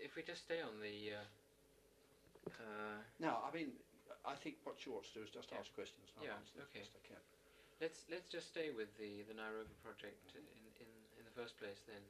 if we just stay on the. Now, I mean, I think what you ought to do is just ask questions. And I'll answer them okay. as best I can. Let's just stay with the Nairobi project in the first place then.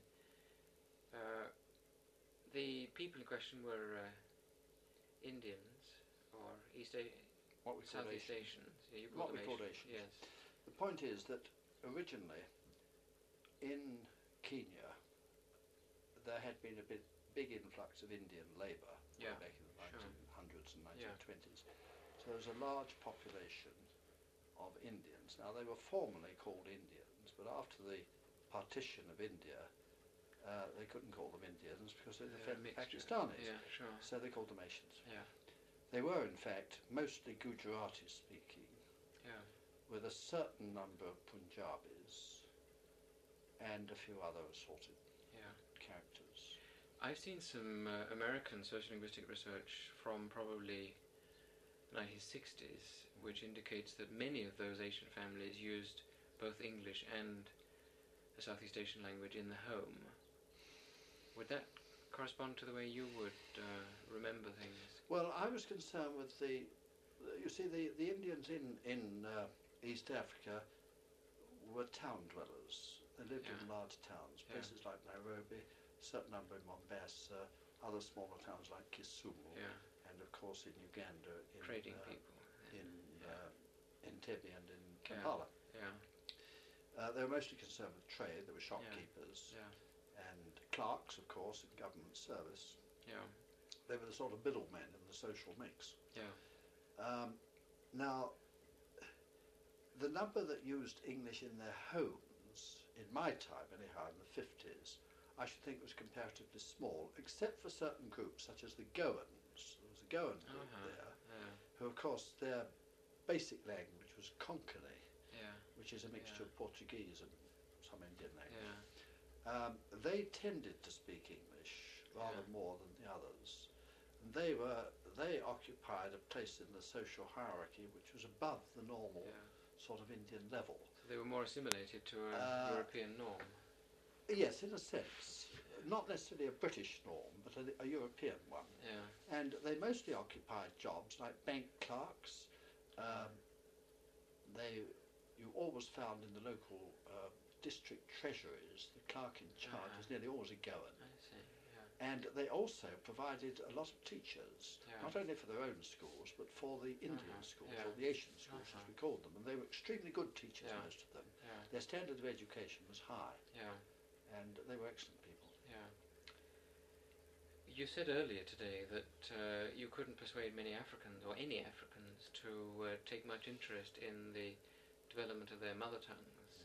The people in question were Indians or Southeast Asians. Yeah, you what we call Asians. Yes. The point is that originally in Kenya there had been a big influx of Indian labour back in the 1900s and 1920s. So there was a large population of Indians. Now they were formerly called Indians, but after the partition of India, they couldn't call them Indians because they were Pakistanis. Yeah, sure. So they called them Asians. Yeah. They were in fact mostly Gujarati speaking, with a certain number of Punjabis and a few other assorted characters. I've seen some American sociolinguistic research from probably 1960s, which indicates that many of those Asian families used both English and a Southeast Asian language in the home. Would that correspond to the way you would remember things? Well, I was concerned with the Indians in East Africa were town dwellers. They lived in large towns, places like Nairobi, a certain number in Mombasa, other smaller towns like Kisumu, and of course in Uganda, trading people, in Entebbe and in Kampala. They were mostly concerned with trade. There were shopkeepers and clerks, of course, in government service. They were the sort of middlemen in the social mix. Now, the number that used English in their homes, in my time anyhow, in the 50s, I should think was comparatively small, except for certain groups such as the Goans. There was a Goan group there, who of course their basic language was Konkani, which is a mixture of Portuguese and some Indian language. They tended to speak English rather more than the others. And they occupied a place in the social hierarchy which was above the normal sort of Indian level. So they were more assimilated to a European norm. Yes, in a sense. Not necessarily a British norm, but a European one. And they mostly occupied jobs like bank clerks. You always found in the local district treasuries, the clerk in charge was nearly always a Goan. I see, And they also provided a lot of teachers, not only for their own schools, but for the Indian schools, or the Asian schools as we called them. And they were extremely good teachers, most of them. Their standard of education was high. And they were excellent people. You said earlier today that you couldn't persuade many Africans, or any Africans, to take much interest in the development of their mother tongues.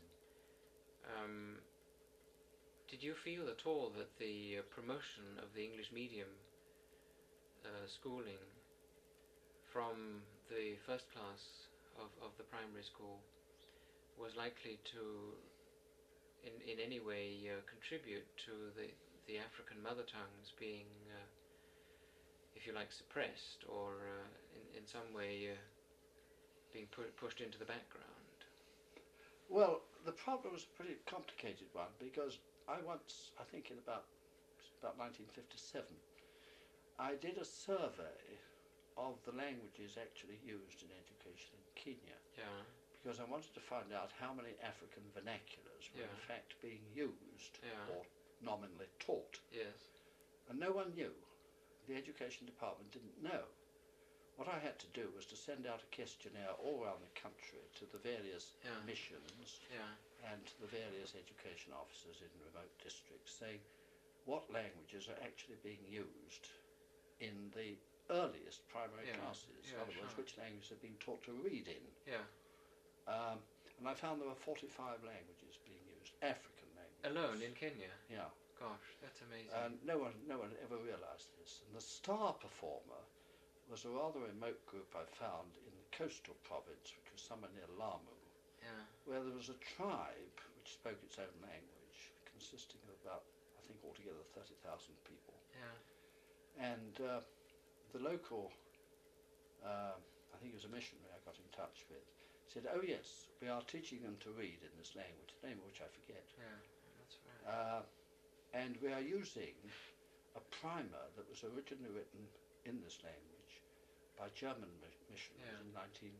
Did you feel at all that the promotion of the English medium schooling from the first class of the primary school was likely to in any way contribute to the African mother tongues being, if you like, suppressed, or in some way being pushed into the background? Well, the problem was a pretty complicated one, because I once, I think in about 1957, I did a survey of the languages actually used in education in Kenya. Because I wanted to find out how many African vernaculars were in fact being used or nominally taught. And no one knew. The education department didn't know. What I had to do was to send out a questionnaire all around the country to the various missions and to the various education officers in remote districts, saying what languages are actually being used in the earliest primary classes. In other words, which languages are being taught to read in. And I found there were 45 languages being used, African languages. Alone in Kenya? Yeah. Gosh, that's amazing. And no one ever realised this. And the star performer was a rather remote group I found in the coastal province, which was somewhere near Lamu, where there was a tribe which spoke its own language, consisting of about, I think altogether 30,000 people. And the local, I think it was a missionary I got in touch with, said, oh yes, we are teaching them to read in this language, the name of which I forget. That's right. And we are using a primer that was originally written in this language by German missionaries in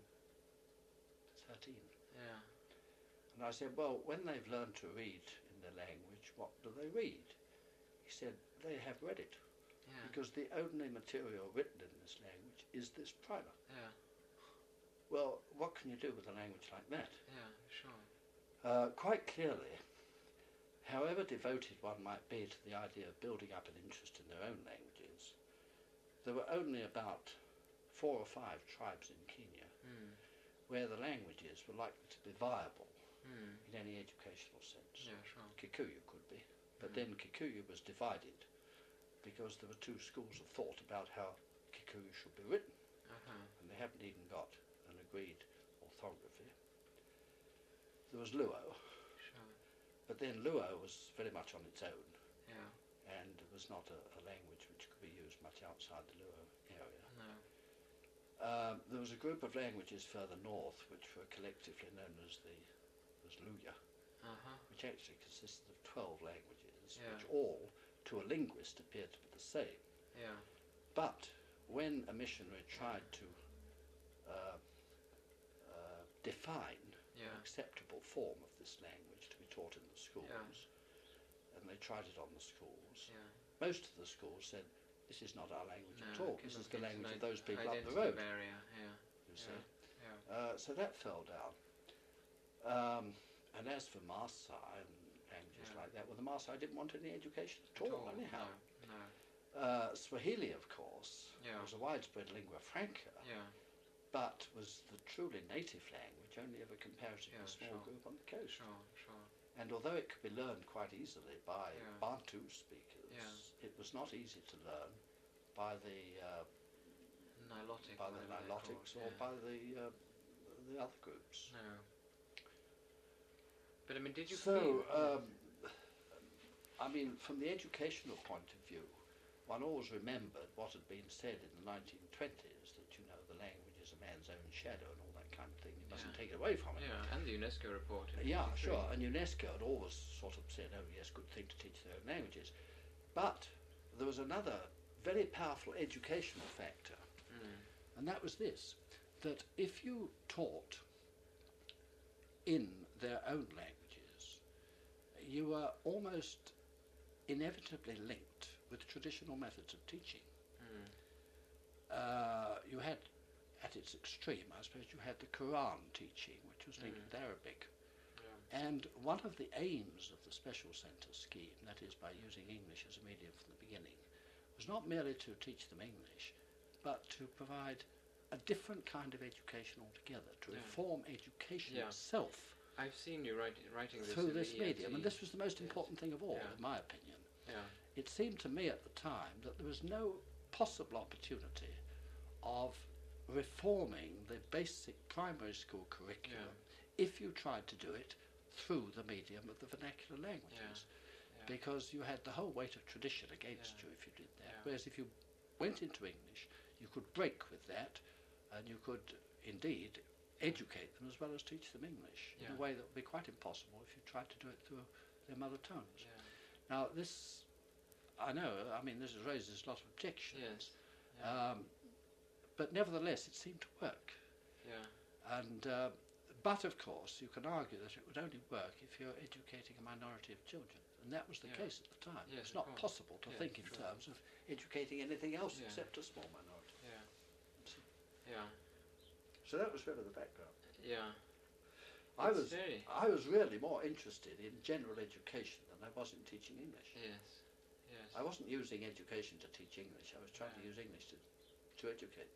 1913. Yeah. And I said, well, when they've learned to read in their language, what do they read? He said, they have read it, because the only material written in this language is this primer. Yeah. Well, what can you do with a language like that? Yeah, sure. Quite clearly, however devoted one might be to the idea of building up an interest in their own languages, there were only about 4 or 5 tribes in Kenya where the languages were likely to be viable in any educational sense. Yeah, sure. Kikuyu could be, but then Kikuyu was divided because there were 2 schools of thought about how Kikuyu should be written, and they haven't even got an agreed orthography. There was Luo, Sure. but then Luo was very much on its own, Yeah. and it was not a language which could be used much outside the Luo area. No. There was a group of languages further north which were collectively known as Luya, which actually consisted of 12 languages, which all, to a linguist, appeared to be the same. Yeah. But when a missionary tried to define an acceptable form of this language to be taught in the schools, and they tried it on the schools, most of the schools said, this is not our language at all, this is the language of those people up the road. Barrier. You see. So that fell down. And as for Maasai and languages like that, well, the Maasai didn't want any education at all, anyhow. No. Swahili, of course, was a widespread lingua franca, but was the truly native language only of a comparatively small group on the coast. Sure. And although it could be learned quite easily by Bantu speakers, it was not easy to learn by the Nilotics or by the other groups. No. But I mean, did you feel? I mean, from the educational point of view, one always remembered what had been said in the 1920s, that, you know, the language is a man's own shadow and all that kind of thing. You mustn't take it away from it. Yeah, and the UNESCO report. Yeah, sure. And UNESCO had always sort of said, oh yes, good thing to teach their own languages. But there was another very powerful educational factor, and that was this, that if you taught in their own languages, you were almost inevitably linked with traditional methods of teaching. You had, at its extreme, I suppose, you had the Quran teaching, which was linked with Arabic. And one of the aims of the Special Centre scheme, that is by using English as a medium from the beginning, was not merely to teach them English, but to provide a different kind of education altogether, to reform education itself. I've seen you writing this through this medium, and this was the most important thing of all, in my opinion. It seemed to me at the time that there was no possible opportunity of reforming the basic primary school curriculum if you tried to do it through the medium of the vernacular languages, because you had the whole weight of tradition against you if you did that. Whereas if you went into English, you could break with that, and you could indeed educate them as well as teach them English in a way that would be quite impossible if you tried to do it through their mother tongues. Now this, I know, I mean, this raises a lot of objections, but nevertheless it seemed to work. And but of course you can argue that it would only work if you're educating a minority of children, and that was the case at the time. It's not possible to think in terms of educating anything else except a small minority. So that was really the background. I was really more interested in general education than I was in teaching English. I wasn't using education to teach English. I was trying to use English to educate.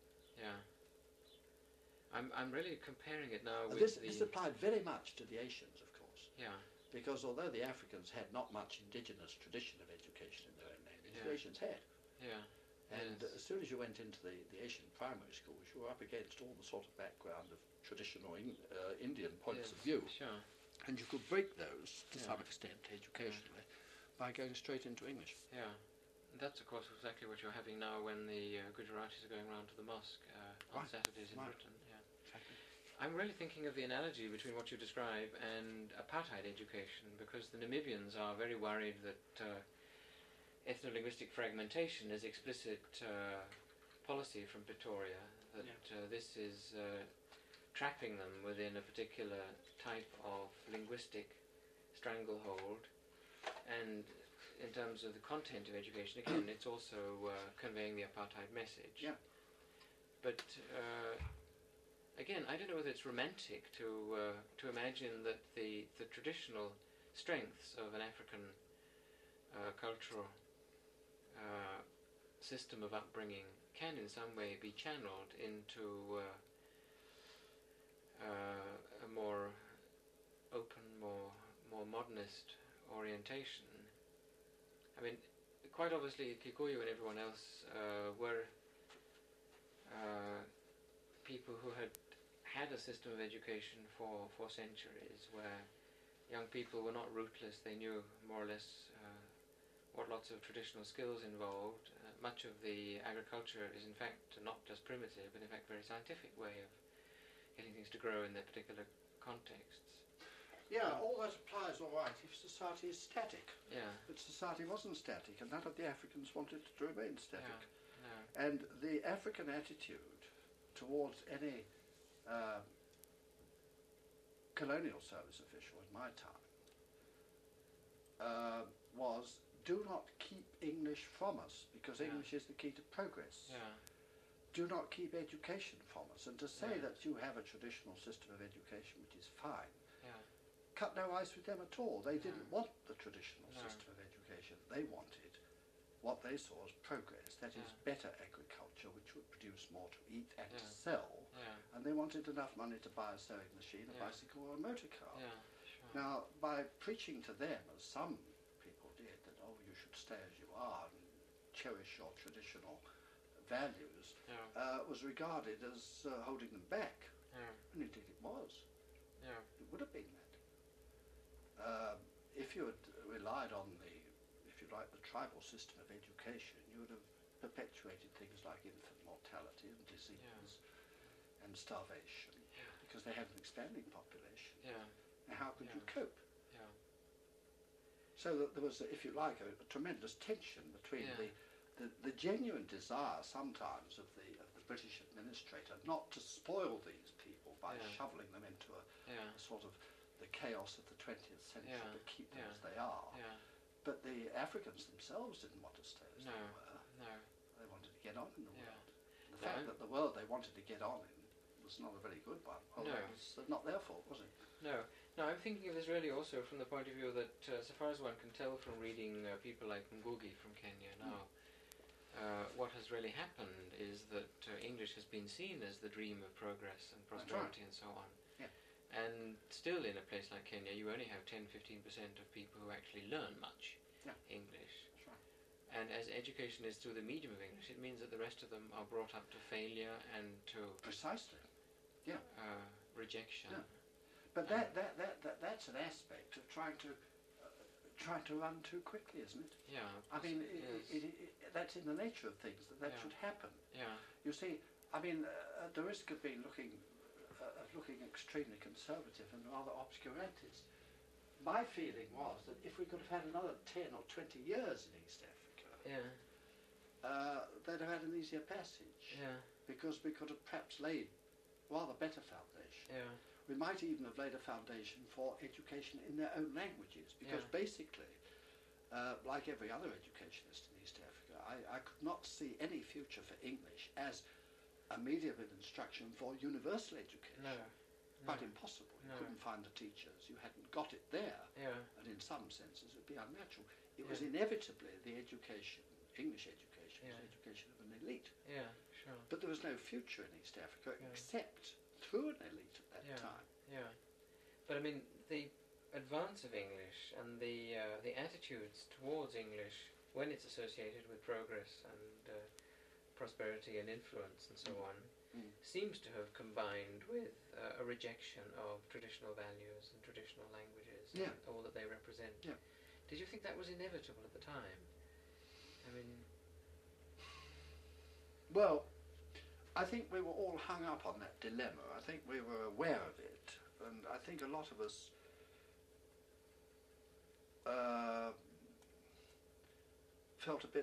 I'm really comparing it now with this applied very much to the Asians, of course. Because although the Africans had not much indigenous tradition of education in their own language, the Asians had. And as soon as you went into the Asian primary schools, you were up against all the sort of background of traditional Indian points of view. And you could break those to some extent educationally by going straight into English. That's of course exactly what you're having now when the Gujaratis are going around to the mosque on Saturdays in Britain. Exactly. I'm really thinking of the analogy between what you describe and apartheid education, because the Namibians are very worried that ethno-linguistic fragmentation as explicit policy from Pretoria, that this is trapping them within a particular type of linguistic stranglehold, and in terms of the content of education, again, it's also conveying the apartheid message. Yeah. But again, I don't know whether it's romantic to imagine that the traditional strengths of an African cultural system of upbringing can in some way be channeled into a more open, more modernist orientation. I mean, quite obviously Kikuyu and everyone else were people who had a system of education for centuries, where young people were not rootless. They knew more or less what lots of traditional skills involved. Much of the agriculture is in fact not just primitive, but in fact very scientific way of getting things to grow in their particular contexts. Yeah, all that applies all right if society is static. Yeah. But society wasn't static, and none of the Africans wanted it to remain static. Yeah. No. And the African attitude towards any colonial service official in my time was, do not keep English from us, because English is the key to progress. Yeah. Do not keep education from us. And to say Yeah. that you have a traditional system of education, which is fine, Yeah. cut no ice with them at all. They didn't No. want the traditional No. system of education. They wanted what they saw as progress, that is better agriculture, which would produce more to eat and to sell. Yeah. And they wanted enough money to buy a sewing machine, a Yeah. bicycle or a motor car. Yeah. Sure. Now, by preaching to them, as some people did, that, oh, you should stay as you are and cherish your traditional values, was regarded as holding them back. Yeah. And indeed it was. Yeah. It would have been that. If you had relied on the, if you like, the tribal system of education, you would have perpetuated things like infant mortality and disease and starvation, because they had an expanding population. Yeah. Now how could you cope? Yeah. So that there was, if you like, a tremendous tension between the genuine desire sometimes of the British administrator not to spoil these people by shoveling them into a sort of the chaos of the 20th century, but keep them as they are. Yeah. But the Africans themselves didn't want to stay as they were. No. They wanted to get on in the Yeah. world. The fact that the world they wanted to get on in was not a very good one. Well, No. that was not their fault, was it? No. No, I'm thinking of this really also from the point of view that, so far as one can tell from reading people like Ngugi from Kenya now, what has really happened is that English has been seen as the dream of progress and prosperity and so on. Yeah. And still in a place like Kenya, you only have 10-15% of people who actually learn much English. That's right. And as education is through the medium of English, it means that the rest of them are brought up to failure and to Precisely. Yeah. rejection. Yeah. But that's an aspect of trying to run too quickly, isn't it? Yeah. I mean, yes. that's in the nature of things that should happen. Yeah. You see, I mean, at the risk of being looking extremely conservative and rather obscurantist, my feeling was that if we could have had another 10 or 20 years in East Africa, they'd have had an easier passage. Yeah. Because we could have perhaps laid rather better foundation. Yeah. We might even have laid a foundation for education in their own languages, because basically, like every other educationist in East Africa, I could not see any future for English as a medium of instruction for universal education. No. Quite impossible. You couldn't find the teachers. You hadn't got it there. Yeah. And in some senses, it would be unnatural. It was inevitably the education, English education, was the education of an elite. Yeah, sure. But there was no future in East Africa except through an elite at that time. Yeah. But I mean, the advance of English and the attitudes towards English when it's associated with progress and prosperity and influence and so on seems to have combined with a rejection of traditional values and traditional languages and all that they represent. Yeah. Did you think that was inevitable at the time? I mean... Well, I think we were all hung up on that dilemma. I think we were aware of it, and I think a lot of us felt a bit,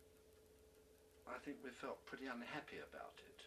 I think we felt pretty unhappy about it.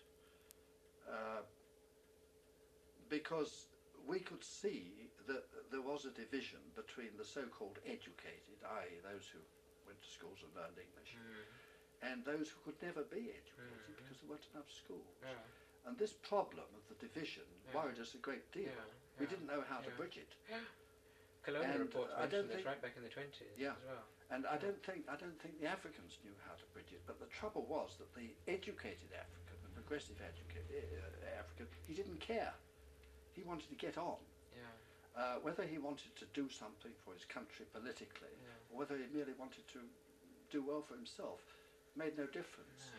Because we could see that there was a division between the so-called educated, i.e. those who went to schools and learned English, and those who could never be educated because there weren't enough schools. And this problem of the division worried us a great deal. We didn't know how to bridge it. Colonial reports mentioned this think, right back in the 20s as well. And I don't think the Africans knew how to bridge it. But the trouble was that the educated African, the progressive African, he didn't care. He wanted to get on. Whether he wanted to do something for his country politically, or whether he merely wanted to do well for himself, made no difference.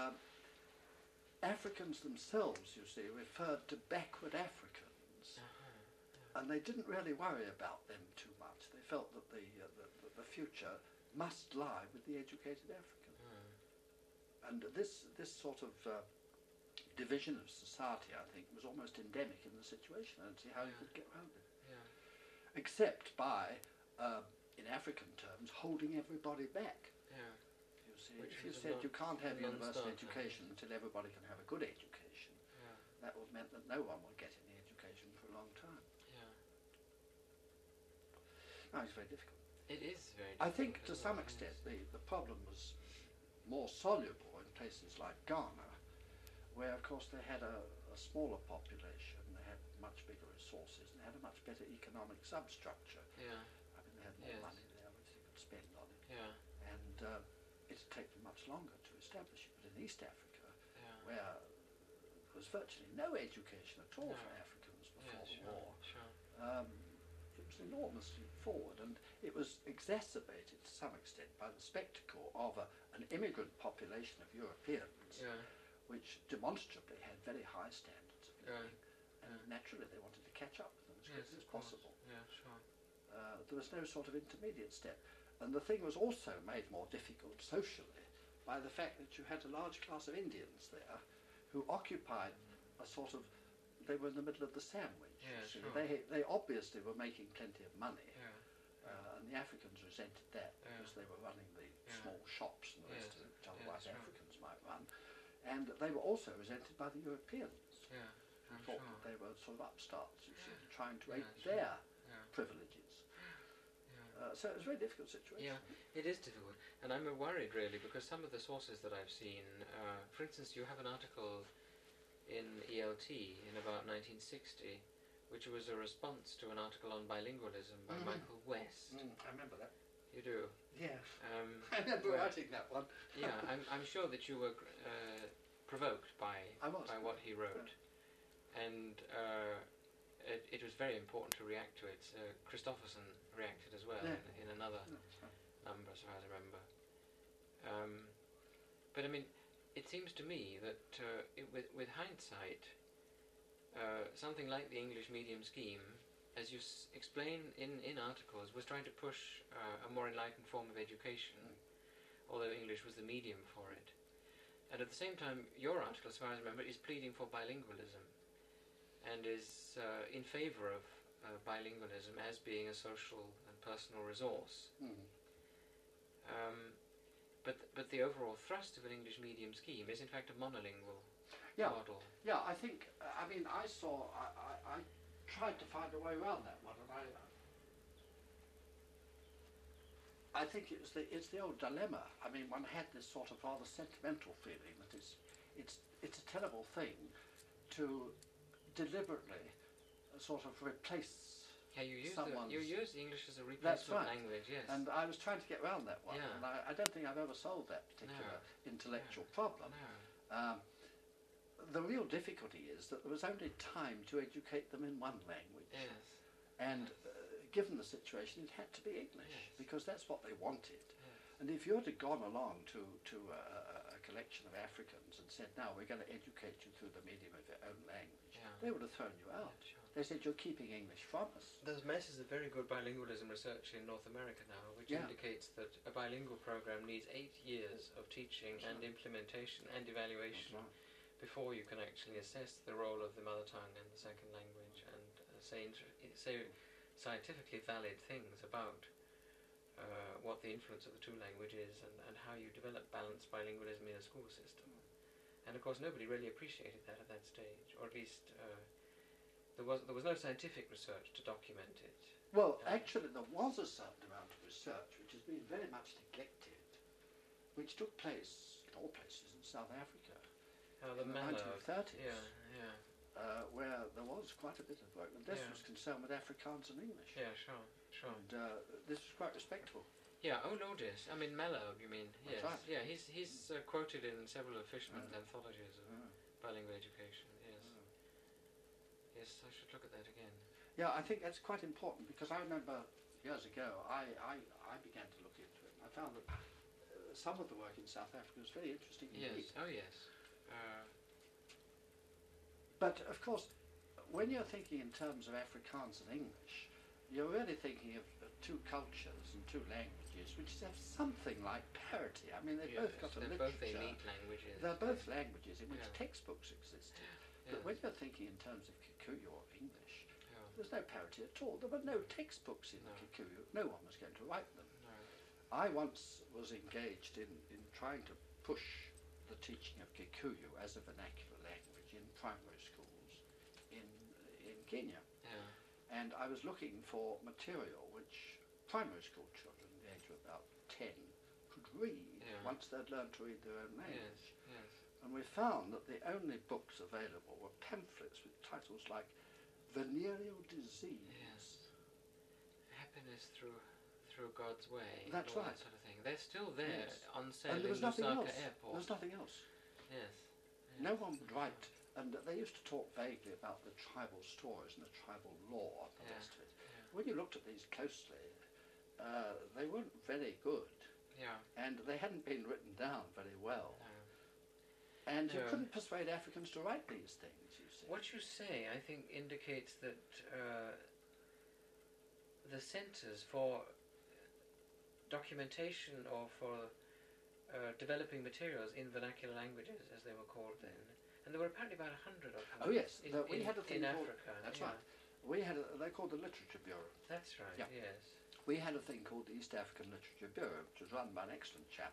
Africans themselves, you see, referred to backward Africans, and they didn't really worry about them too much. They felt that the future must lie with the educated African. And this sort of division of society, I think, was almost endemic in the situation. I don't see how you could get around it. Except by, in African terms, holding everybody back. You see, if you said you can't have university education until everybody can have a good education, that would mean that no one would get any education for a long time. No, it's very difficult. It is very difficult. I think to some extent the problem was more soluble in places like Ghana, where of course they had a smaller population, they had much bigger resources, and they had a much better economic substructure. I mean, they had more money there which they could spend on it. And it'd take them much longer to establish it. But in East Africa, where there was virtually no education at all for Africans before the war, it was enormously forward, and it was exacerbated to some extent by the spectacle of an immigrant population of Europeans, which demonstrably had very high standards of living, and naturally they wanted to catch up with them as quickly as possible. There was no sort of intermediate step, and the thing was also made more difficult socially by the fact that you had a large class of Indians there who occupied a sort of, they were in the middle of the sandwich. They obviously were making plenty of money, and the Africans resented that because they were running the small shops and the rest of it, which otherwise Africans might run. And they were also resented by the Europeans, who thought that they were sort of upstarts, you see, trying to ape their privileges. So it was a very difficult situation. It is difficult, and I'm worried really because some of the sources that I've seen, for instance, you have an article in ELT in about 1960, which was a response to an article on bilingualism by Michael West. I remember that. You do? Yes. I remember writing that one. I'm sure that you were provoked by what he wrote, and it was very important to react to it. Christopherson reacted as well in another number, as far as I remember. But I mean, it seems to me that with hindsight, something like the English medium scheme, as you explain in articles, was trying to push a more enlightened form of education, although English was the medium for it. And at the same time, your article, as far as I remember, is pleading for bilingualism and is in favour of bilingualism as being a social and personal resource. But the overall thrust of an English medium scheme is in fact a monolingual model. I think, I mean, I tried to find a way around that one, and I think it's the old dilemma. I mean, one had this sort of rather sentimental feeling that it's a terrible thing to deliberately sort of replace you use English as a replacement language, yes. And I was trying to get around that one, and I don't think I've ever solved that particular intellectual problem. The real difficulty is that there was only time to educate them in one language. And given the situation, it had to be English, because that's what they wanted. And if you had gone along to a collection of Africans and said, now we're going to educate you through the medium of your own language, they would have thrown you out. They said, you're keeping English from us. There's masses of very good bilingualism research in North America now, which indicates that a bilingual program needs 8 years of teaching and implementation and evaluation before you can actually assess the role of the mother tongue and the second language and say scientifically valid things about what what the influence of the two languages and how you develop balanced bilingualism in a school system. And of course nobody really appreciated that at that stage, or at least there was no scientific research to document it. Well, actually there was a certain amount of research which has been very much neglected, which took place in all places in South Africa The in the 1930s. Yeah. Where there was quite a bit of work, and this was concerned with Afrikaans and English. Yeah, sure. And this was quite respectable. Yeah, Notice. I mean, Mello, you mean? Yes. That's right. Yeah, he's quoted in several of Fisherman's anthologies of bilingual education. Yes. Yes, I should look at that again. Yeah, I think that's quite important, because I remember years ago I began to look into it. I found that some of the work in South Africa was very interesting indeed. Yes. Oh, yes. But of course, when you're thinking in terms of Afrikaans and English, you're really thinking of two cultures and two languages which have something like parity. I mean, they've both got a they're literature. Both elite languages. They're both languages in which Yeah. textbooks existed. Yes. But when you're thinking in terms of Kikuyu or English, Yeah. there's no parity at all. There were no textbooks in No. Kikuyu. No one was going to write them. No. I once was engaged in trying to push the teaching of Kikuyu as a vernacular language in primary schools in Kenya. Yeah. And I was looking for material which primary school children, the age of about 10, could read once they'd learned to read their own language. Yes. And we found that the only books available were pamphlets with titles like Venereal Disease. Yes. Happiness through God's way. That's all right. That sort of thing. They're still there on sale And there in was nothing Lusaka else. Airport. There was nothing else. Yes. No one would write, and they used to talk vaguely about the tribal stories and the tribal law and the rest of it. When you looked at these closely, they weren't very good, and they hadn't been written down very well. And you couldn't persuade Africans to write these things, you see. What you say, I think, indicates that the centres for documentation or for developing materials in vernacular languages, as they were called then, and there were apparently about 100 of them. Oh yes, we in had a thing in called, Africa. that's right. We had they're called the Literature Bureau. That's right. Yeah. Yes. We had a thing called the East African Literature Bureau, which was run by an excellent chap,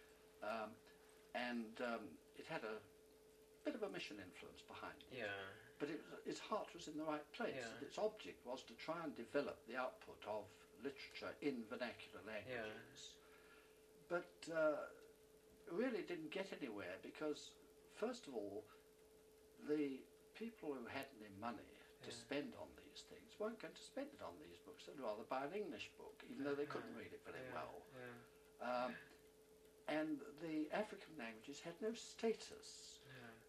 and it had a bit of a mission influence behind it. Yeah. But its heart was in the right place. Yeah. Its object was to try and develop the output of literature in vernacular languages. But really didn't get anywhere because, first of all, the people who had any money to spend on these things weren't going to spend it on these books. They'd rather buy an English book, even though they couldn't read it very well. And the African languages had no status.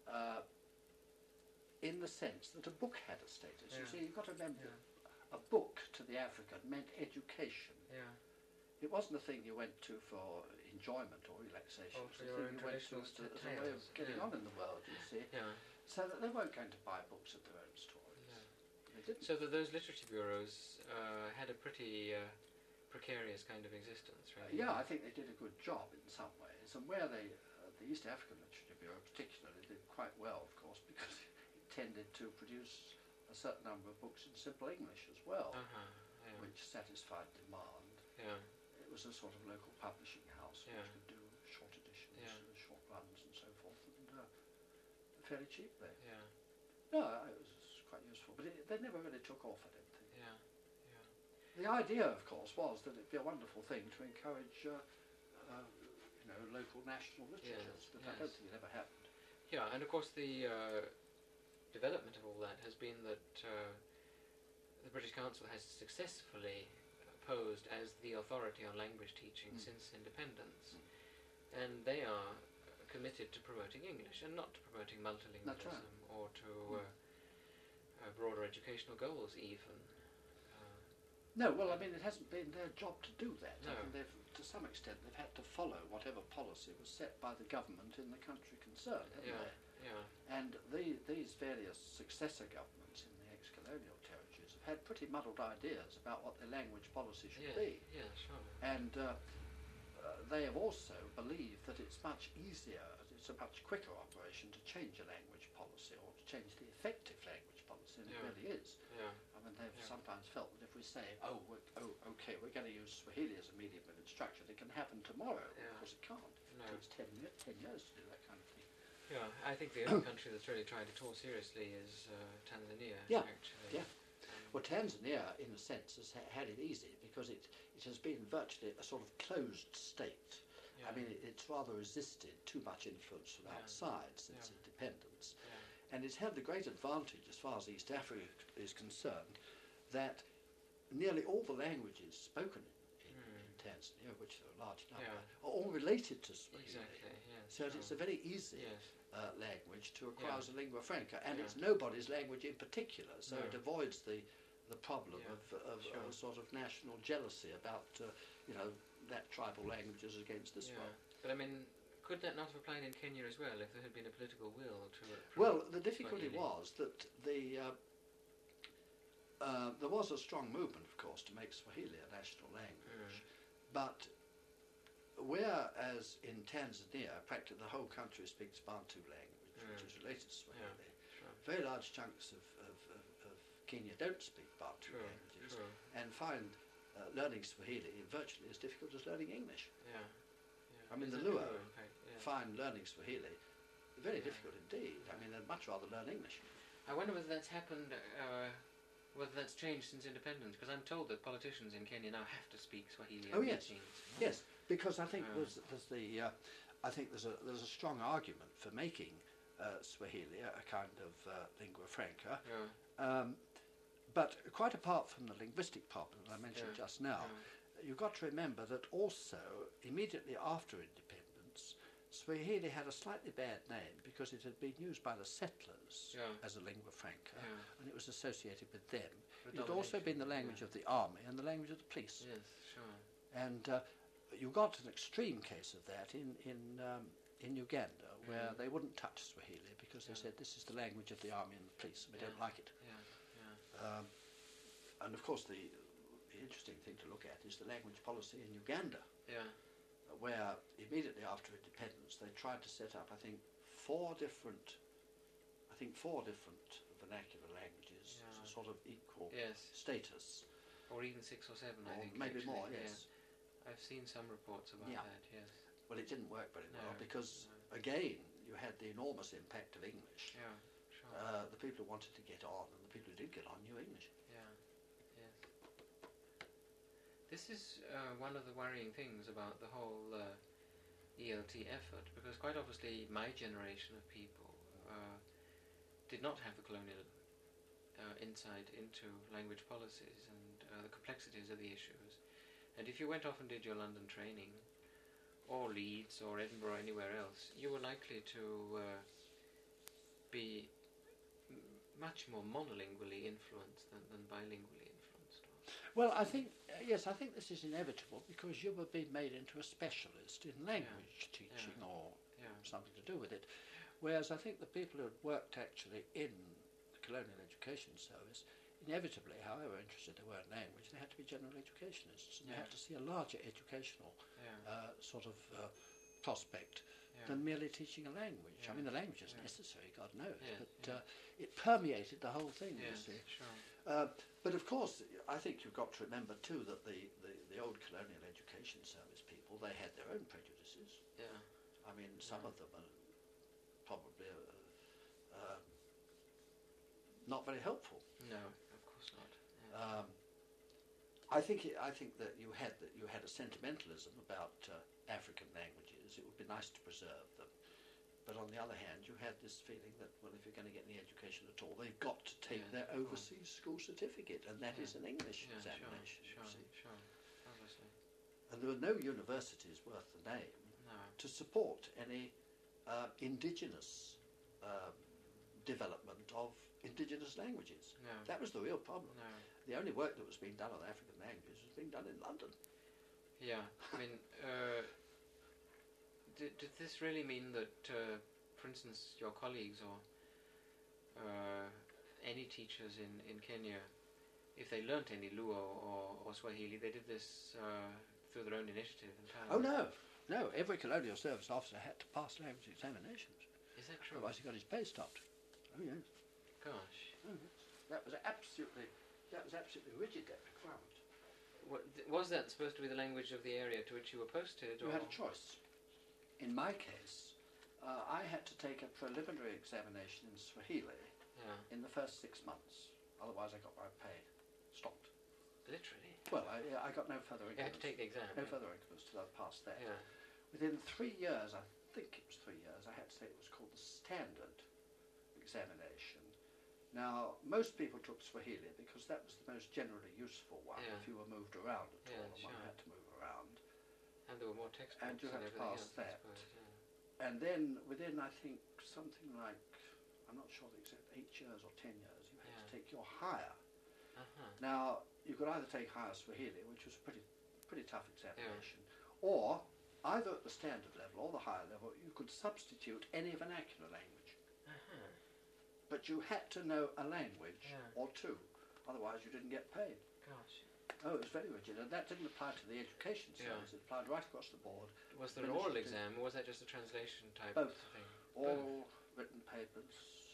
In the sense that a book had a status. You see, you've got to remember a book to the African meant education. It wasn't a thing you went to for enjoyment or relaxation. Or It for was a your thing you went to as a way of getting on in the world, you see. So that they weren't going to buy books of their own stories. They didn't. So that those literature bureaus had a pretty precarious kind of existence, right? Yeah, I think they did a good job in some ways. And where they, the East African Literature Bureau particularly, did quite well, of course, because it tended to produce a certain number of books in simple English as well, which satisfied demand. It was a sort of local publishing house which could do short editions, short runs and so forth, and fairly cheaply. No, it was quite useful, but they never really took off, I don't think. The idea, of course, was that it'd be a wonderful thing to encourage, local national literatures, but I don't think it ever happened. Yeah, and of course the development of all that has been that the British Council has successfully posed as the authority on language teaching since independence, and they are committed to promoting English and not to promoting multilingualism or to broader educational goals even. No, well, I mean, it hasn't been their job to do that. No. I mean, to some extent, they've had to follow whatever policy was set by the government in the country concerned, haven't they? And these various successor governments in the ex-colonial territories have had pretty muddled ideas about what their language policy should be. Yeah, sure. And they have also believed that it's much easier, it's a much quicker operation to change a language policy or to change the effective language policy, and it really is. I mean, they've sometimes felt that if we say, okay, we're going to use Swahili as a medium of instruction, 10 years to do that kind of thing. Yeah, I think the only country that's really tried it all seriously is Tanzania. Yeah, actually. yeah. Well, Tanzania, in a sense, has had it easy because it has been virtually a sort of closed state. Yeah. I mean, it's rather resisted too much influence from outside since independence. Yeah. And it's had the great advantage, as far as East Africa is concerned, that nearly all the languages spoken in Tanzania, which are a large number, are all related to Swahili. Exactly, yes. So it's a very easy Yes. language to acquire as a lingua franca, and Yeah. it's nobody's language in particular, so No. it avoids the problem Yeah, of sure. a sort of national jealousy about that tribal languages against this Yeah. one. But I mean, could that not have applied in Kenya as well if there had been a political will to Well, the difficulty Swahili? was that there was a strong movement, of course, to make Swahili a national language, but whereas in Tanzania, practically the whole country speaks Bantu language, which is related to Swahili, Sure. very large chunks of Kenya don't speak Bantu True. languages True. and find learning Swahili virtually as difficult as learning English. Yeah. I mean, the Is it Luo true, in fact? Yeah. find learning Swahili very difficult indeed. I mean, they'd much rather learn English. I wonder whether that's happened, whether that's changed since independence, because I'm told that politicians in Kenya now have to speak Swahili. Oh, at yes. meetings. Yes, because I think there's a strong argument for making Swahili a kind of lingua franca. Yeah. But quite apart from the linguistic problem that I mentioned Yeah. just now, you've got to remember that also immediately after independence, Swahili had a slightly bad name because it had been used by the settlers as a lingua franca, and it was associated with them. It had also been the language of the army and the language of the police. Yes, sure. And you got an extreme case of that in Uganda, where they wouldn't touch Swahili because they said this is the language of the army and the police, and we don't like it. And of course, the interesting thing to look at is the language policy in Uganda, where immediately after independence they tried to set up, I think, four different vernacular languages, sort of equal status, or even 6 or 7, I think. Maybe actually. more. Yeah. Yes. I've seen some reports about that. Yes. Well, it didn't work very well No, because again you had the enormous impact of English. Yeah. Sure. The people who wanted to get on and the people who did get on knew English. Yes. This is one of the worrying things about the whole ELT effort, because quite obviously my generation of people did not have the colonial insight into language policies and the complexities of the issues. And if you went off and did your London training, or Leeds, or Edinburgh, or anywhere else, you were likely to be much more monolingually influenced than bilingually influenced. Well, I think yes, I think this is inevitable because you were being made into a specialist in language teaching or something to do with it. Whereas I think the people who had worked actually in the Colonial Education Service, inevitably, however interested they were in language, they had to be general educationists, and they had to see a larger educational sort of prospect than merely teaching a language. I mean, the language is necessary, God knows, but it permeated the whole thing, you see. Sure. But of course, I think you've got to remember too that the old Colonial Education Service people, they had their own prejudices. Yeah. I mean, some of them are probably not very helpful. No, of course not. Yeah. I think that you had a sentimentalism about African languages. It would be nice to preserve them, but on the other hand, you had this feeling that, well, if you're going to get any education at all, they've got to take their overseas school certificate, and that is an English examination. Sure, obviously. And there were no universities worth the name to support any indigenous development of indigenous languages. No. That was the real problem. No. The only work that was being done on African languages was being done in London. Yeah, I mean, did this really mean that, for instance, your colleagues or any teachers in Kenya, if they learnt any Luo or Swahili, they did this through their own initiative entirely? Oh, no. Every colonial service officer had to pass language examinations. Is that true? Otherwise he got his pay stopped. Oh, yes. Gosh. Oh, yes. That was absolutely rigid, that requirement. Was that supposed to be the language of the area to which you were posted? You had a choice. in my case, I had to take a preliminary examination in Swahili Yeah. in the first 6 months. Otherwise, I got my pay stopped. Literally. Well, I got no further You had to increments. take the exam. No yeah. further increments till I passed that. Yeah. Within 3 years, I think it was 3 years, I had to take what's called the standard examination. Now, most people took Swahili because that was the most generally useful one Yeah. if you were moved around at Yeah, all, and one sure. had to move around. And there were more textbooks And you had to everything pass else, I that. suppose, yeah. And then within, I think, something like, I'm not sure the exact, 8 years or 10 years, you had to Yeah. take your higher. Uh-huh. Now, you could either take higher Swahili, which was a pretty tough examination, or either at the standard level or the higher level, you could substitute any vernacular language. Uh-huh. But you had to know a language Yeah. or two, otherwise you didn't get paid. Gosh. Oh, it was very rigid, and that didn't apply to the education Yeah. service, it applied right across the board. Was there an oral Finished it. exam, or was that just a translation type Both. thing? All written papers.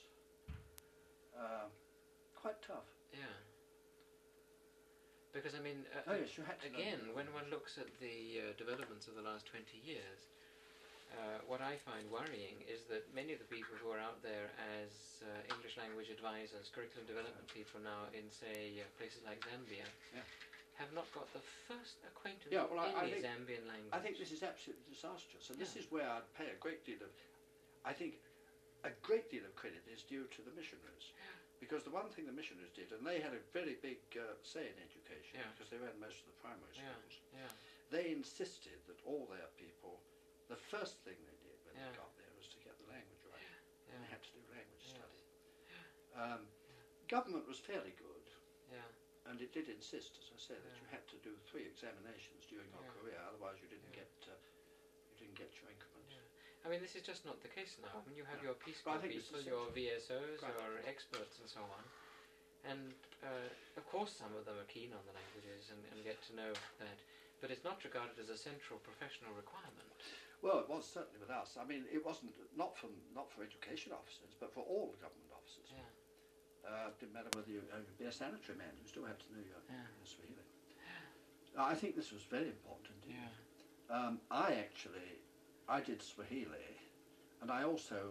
Quite tough. Yeah. Because, I mean, Oh yes, you had to again, know. when one looks at the developments of the last 20 years, what I find worrying is that many of the people who are out there as English language advisors, curriculum development people now in, say, places like Zambia, Yeah. have not got the first acquaintance Yeah, with well, I any think- Zambian language. I think this is absolutely disastrous, and this Yeah. is where I'd pay a great deal of, I think, a great deal of credit is due to the missionaries. Because the one thing the missionaries did, and they had a very big say in education, Yeah. because they ran most of the primary Yeah. schools, Yeah. they insisted that all their people, the first thing they did when Yeah. they got there was to get the language right. Yeah. And they had to do language Yes. study. Government was fairly good, Yeah. and it did insist, as I said, that Yeah. you had to do 3 examinations during your Yeah. career, otherwise you didn't Yeah. get your increments. Yeah. I mean, this is just not the case now. I mean, you have No. your Peace But I Corps think it's people, essential. your VSOs, Right. your experts, and so on. And of course, some of them are keen on the languages and get to know that, but it's not regarded as a central professional requirement. Well, it was certainly with us. I mean, it wasn't not for education officers, but for all the government officers. Yeah. Didn't matter whether you be a sanitary man, you still had to know your Yeah. Swahili. I think this was very important indeed. Yeah. I did Swahili, and I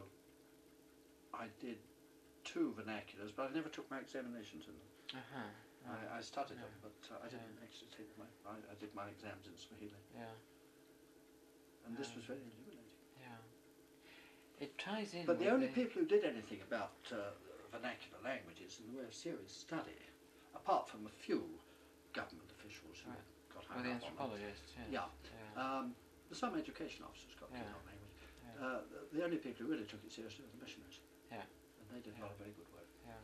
did 2 vernaculars, but I never took my examinations in them. Uh-huh. I studied Yeah. them, but I didn't actually take them. I did my exams in Swahili, Yeah. and this was very illuminating. Yeah. It ties in. But the with only people who did anything about vernacular languages in the way of serious study, apart from a few government officials who Right. got Well, hung the up on them, anthropologists. Yes. Yeah. Yeah. some education officers got keen Yeah. on language. Yeah. The only people who really took it seriously were the missionaries. Yeah. And they did a lot of very good work. Yeah.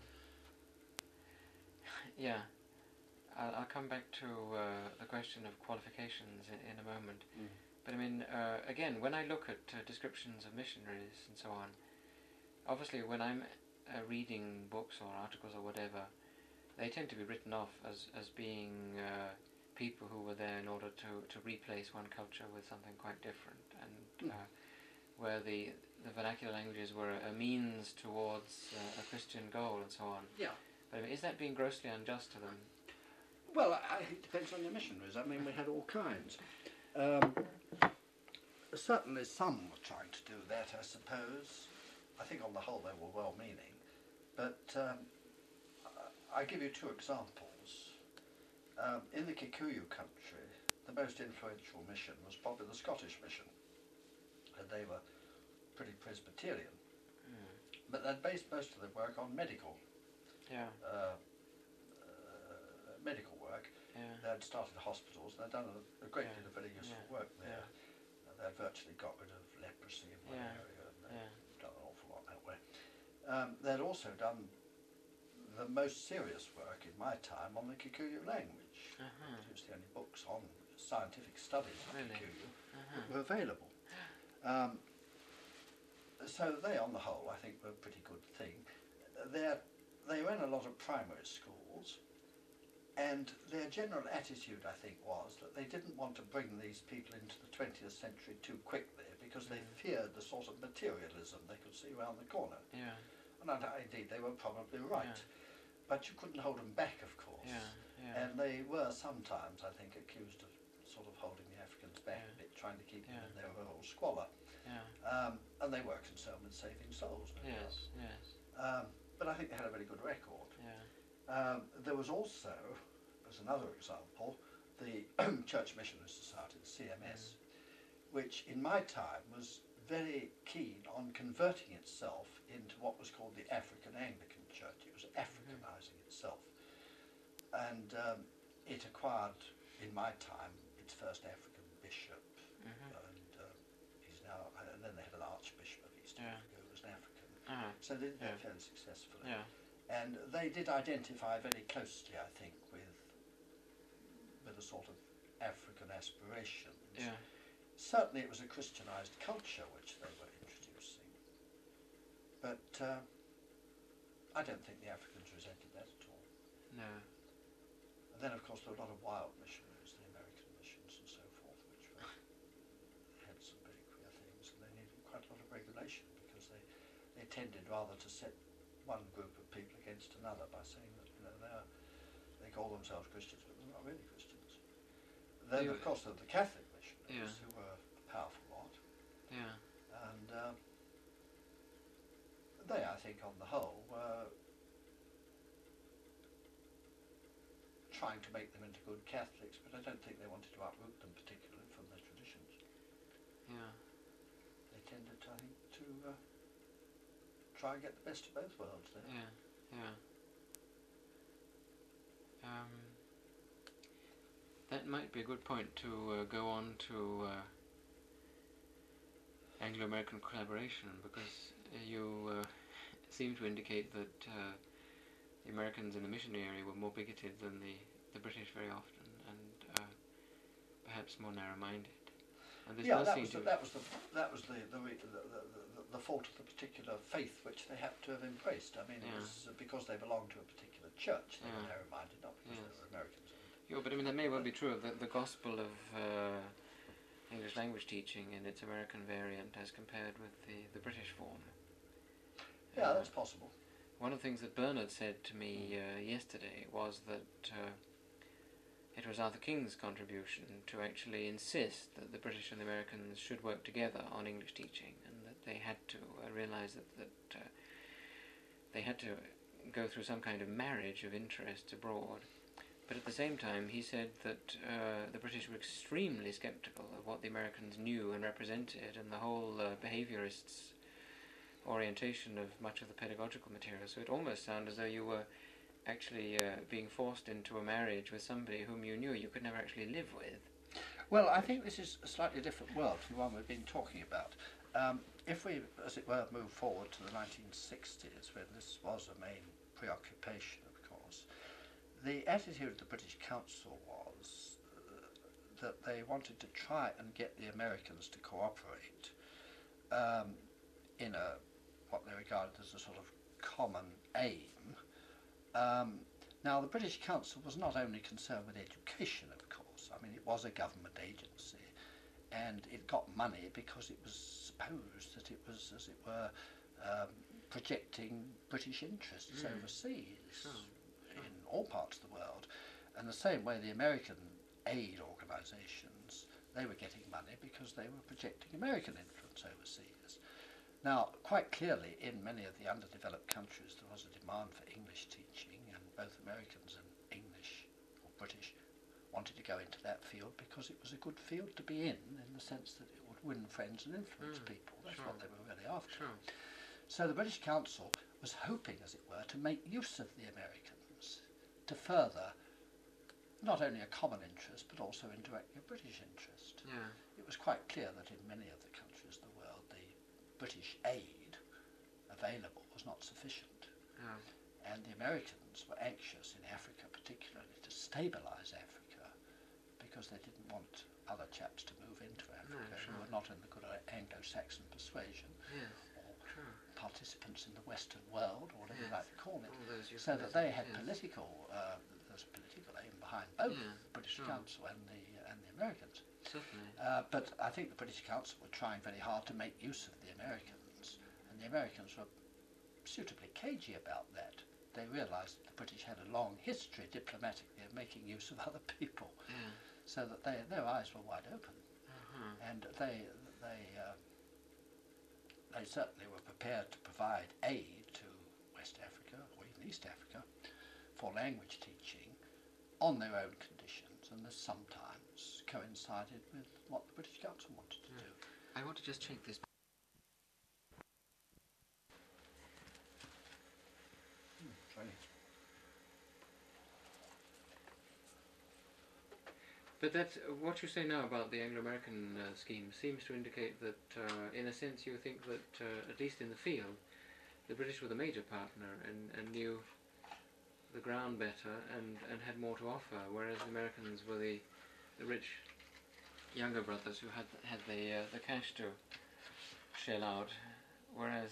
Yeah. I'll come back to the question of qualifications in a moment. Mm. But I mean, again, when I look at descriptions of missionaries and so on, obviously when I'm reading books or articles or whatever, they tend to be written off as being people who were there in order to replace one culture with something quite different, and where the vernacular languages were a means towards a Christian goal and so on. Yeah. But I mean, is that being grossly unjust to them? Well, it depends on your missionaries. I mean, we had all kinds. Certainly some were trying to do that, I suppose. I think on the whole they were well-meaning. But I give you 2 examples. In the Kikuyu country, the most influential mission was probably the Scottish mission. And they were pretty Presbyterian. But they'd based most of their work on medical work. Yeah. They'd started hospitals, and they'd done a great deal of very useful work there. Yeah. They'd virtually got rid of leprosy in one area, and they'd done an awful lot that way. They'd also done the most serious work in my time on the Kikuyu language. It was the only books on scientific studies of Really? Kikuyu that were available. So they, on the whole, I think were a pretty good thing. They ran a lot of primary schools, and their general attitude, I think, was that they didn't want to bring these people into the 20th century too quickly because they feared the sort of materialism they could see around the corner. Yeah. And indeed, they were probably right. But you couldn't hold them back, of course. And they were sometimes, I think, accused of sort of holding the Africans back a bit, trying to keep them in their rural squalor. And they were concerned with saving souls. No doubt. Yes. But I think they had a very good record. Yeah. There was also, as another example, the Church Missionary Society, the CMS, which in my time was very keen on converting itself into what was called the African Anglican Church. It was Africanizing itself. And it acquired, in my time, its first African bishop. And he's now, and then they had an Archbishop of East Africa who was an African. So they did that fairly successfully. Yeah. And they did identify very closely, I think, with a sort of African aspirations. Yeah. Certainly it was a Christianized culture which they were introducing. But I don't think the Africans resented that at all. No. And then, of course, there were a lot of wild missionaries, the American missions and so forth, which had some very queer things, and they needed quite a lot of regulation because they tended rather to set one group of people against another by saying that they call themselves Christians, but they're not really Christians. Then, of course, there were the Catholic missionaries who were a powerful lot. Yeah. And they, I think, on the whole, were trying to make them into good Catholics, but I don't think they wanted to uproot them particularly from their traditions. Yeah. They tended, I think, to try and get the best of both worlds there. Yeah. That might be a good point to go on to Anglo-American collaboration, because you seem to indicate that the Americans in the missionary area were more bigoted than the British very often, and perhaps more narrow-minded. And this does seem to that was the fault of the particular faith which they had to have embraced. I mean, it was because they belonged to a particular church they were narrow-minded, not because they were Americans. Yeah, but I mean that may well be true of the gospel of English language teaching in its American variant as compared with the British form. Yeah, that's possible. One of the things that Bernard said to me yesterday was that it was Arthur King's contribution to actually insist that the British and the Americans should work together on English teaching, and that they had to realise that they had to go through some kind of marriage of interests abroad. But at the same time, he said that the British were extremely sceptical of what the Americans knew and represented, and the whole behaviourists' orientation of much of the pedagogical material. So it almost sounded as though you were actually being forced into a marriage with somebody whom you knew you could never actually live with. Well, I think this is a slightly different world from the one we've been talking about. If we, as it were, move forward to the 1960s, when this was a main preoccupation, of course, the attitude of the British Council was that they wanted to try and get the Americans to cooperate in what they regarded as a sort of common aim. Now, the British Council was not only concerned with education, of course. I mean, it was a government agency, and it got money because it was supposed that it was, as it were, projecting British interests overseas in all parts of the world. And the same way the American aid organisations, they were getting money because they were projecting American influence overseas. Now, quite clearly, in many of the underdeveloped countries, there was a demand for English teaching, and both Americans and English, or British, wanted to go into that field because it was a good field to be in the sense that it would win friends and influence people. That's what they were really after. So the British Council was hoping, as it were, to make use of the Americans to further not only a common interest but also indirectly a British interest. It was quite clear that in many of the countries of the world the British aid available was not sufficient, and the Americans were anxious in Africa particularly to stabilise Africa because they didn't want other chaps to move into Africa who were not in the good Anglo-Saxon persuasion or participants in the Western world, or whatever you like to call it, so that they had political aim behind both the British Council and the Americans. Certainly. But I think the British Council were trying very hard to make use of the Americans, and the Americans were suitably cagey about that. They realised that the British had a long history diplomatically of making use of other people, so that their eyes were wide open, and they they certainly were prepared to provide aid to West Africa or even East Africa for language teaching on their own conditions, and this sometimes coincided with what the British Council wanted to do. I want to just check this. But that's what you say now about the Anglo-American scheme seems to indicate that, in a sense, you think that, at least in the field, the British were the major partner and knew the ground better and had more to offer, whereas the Americans were the rich younger brothers who had the cash to shell out, whereas.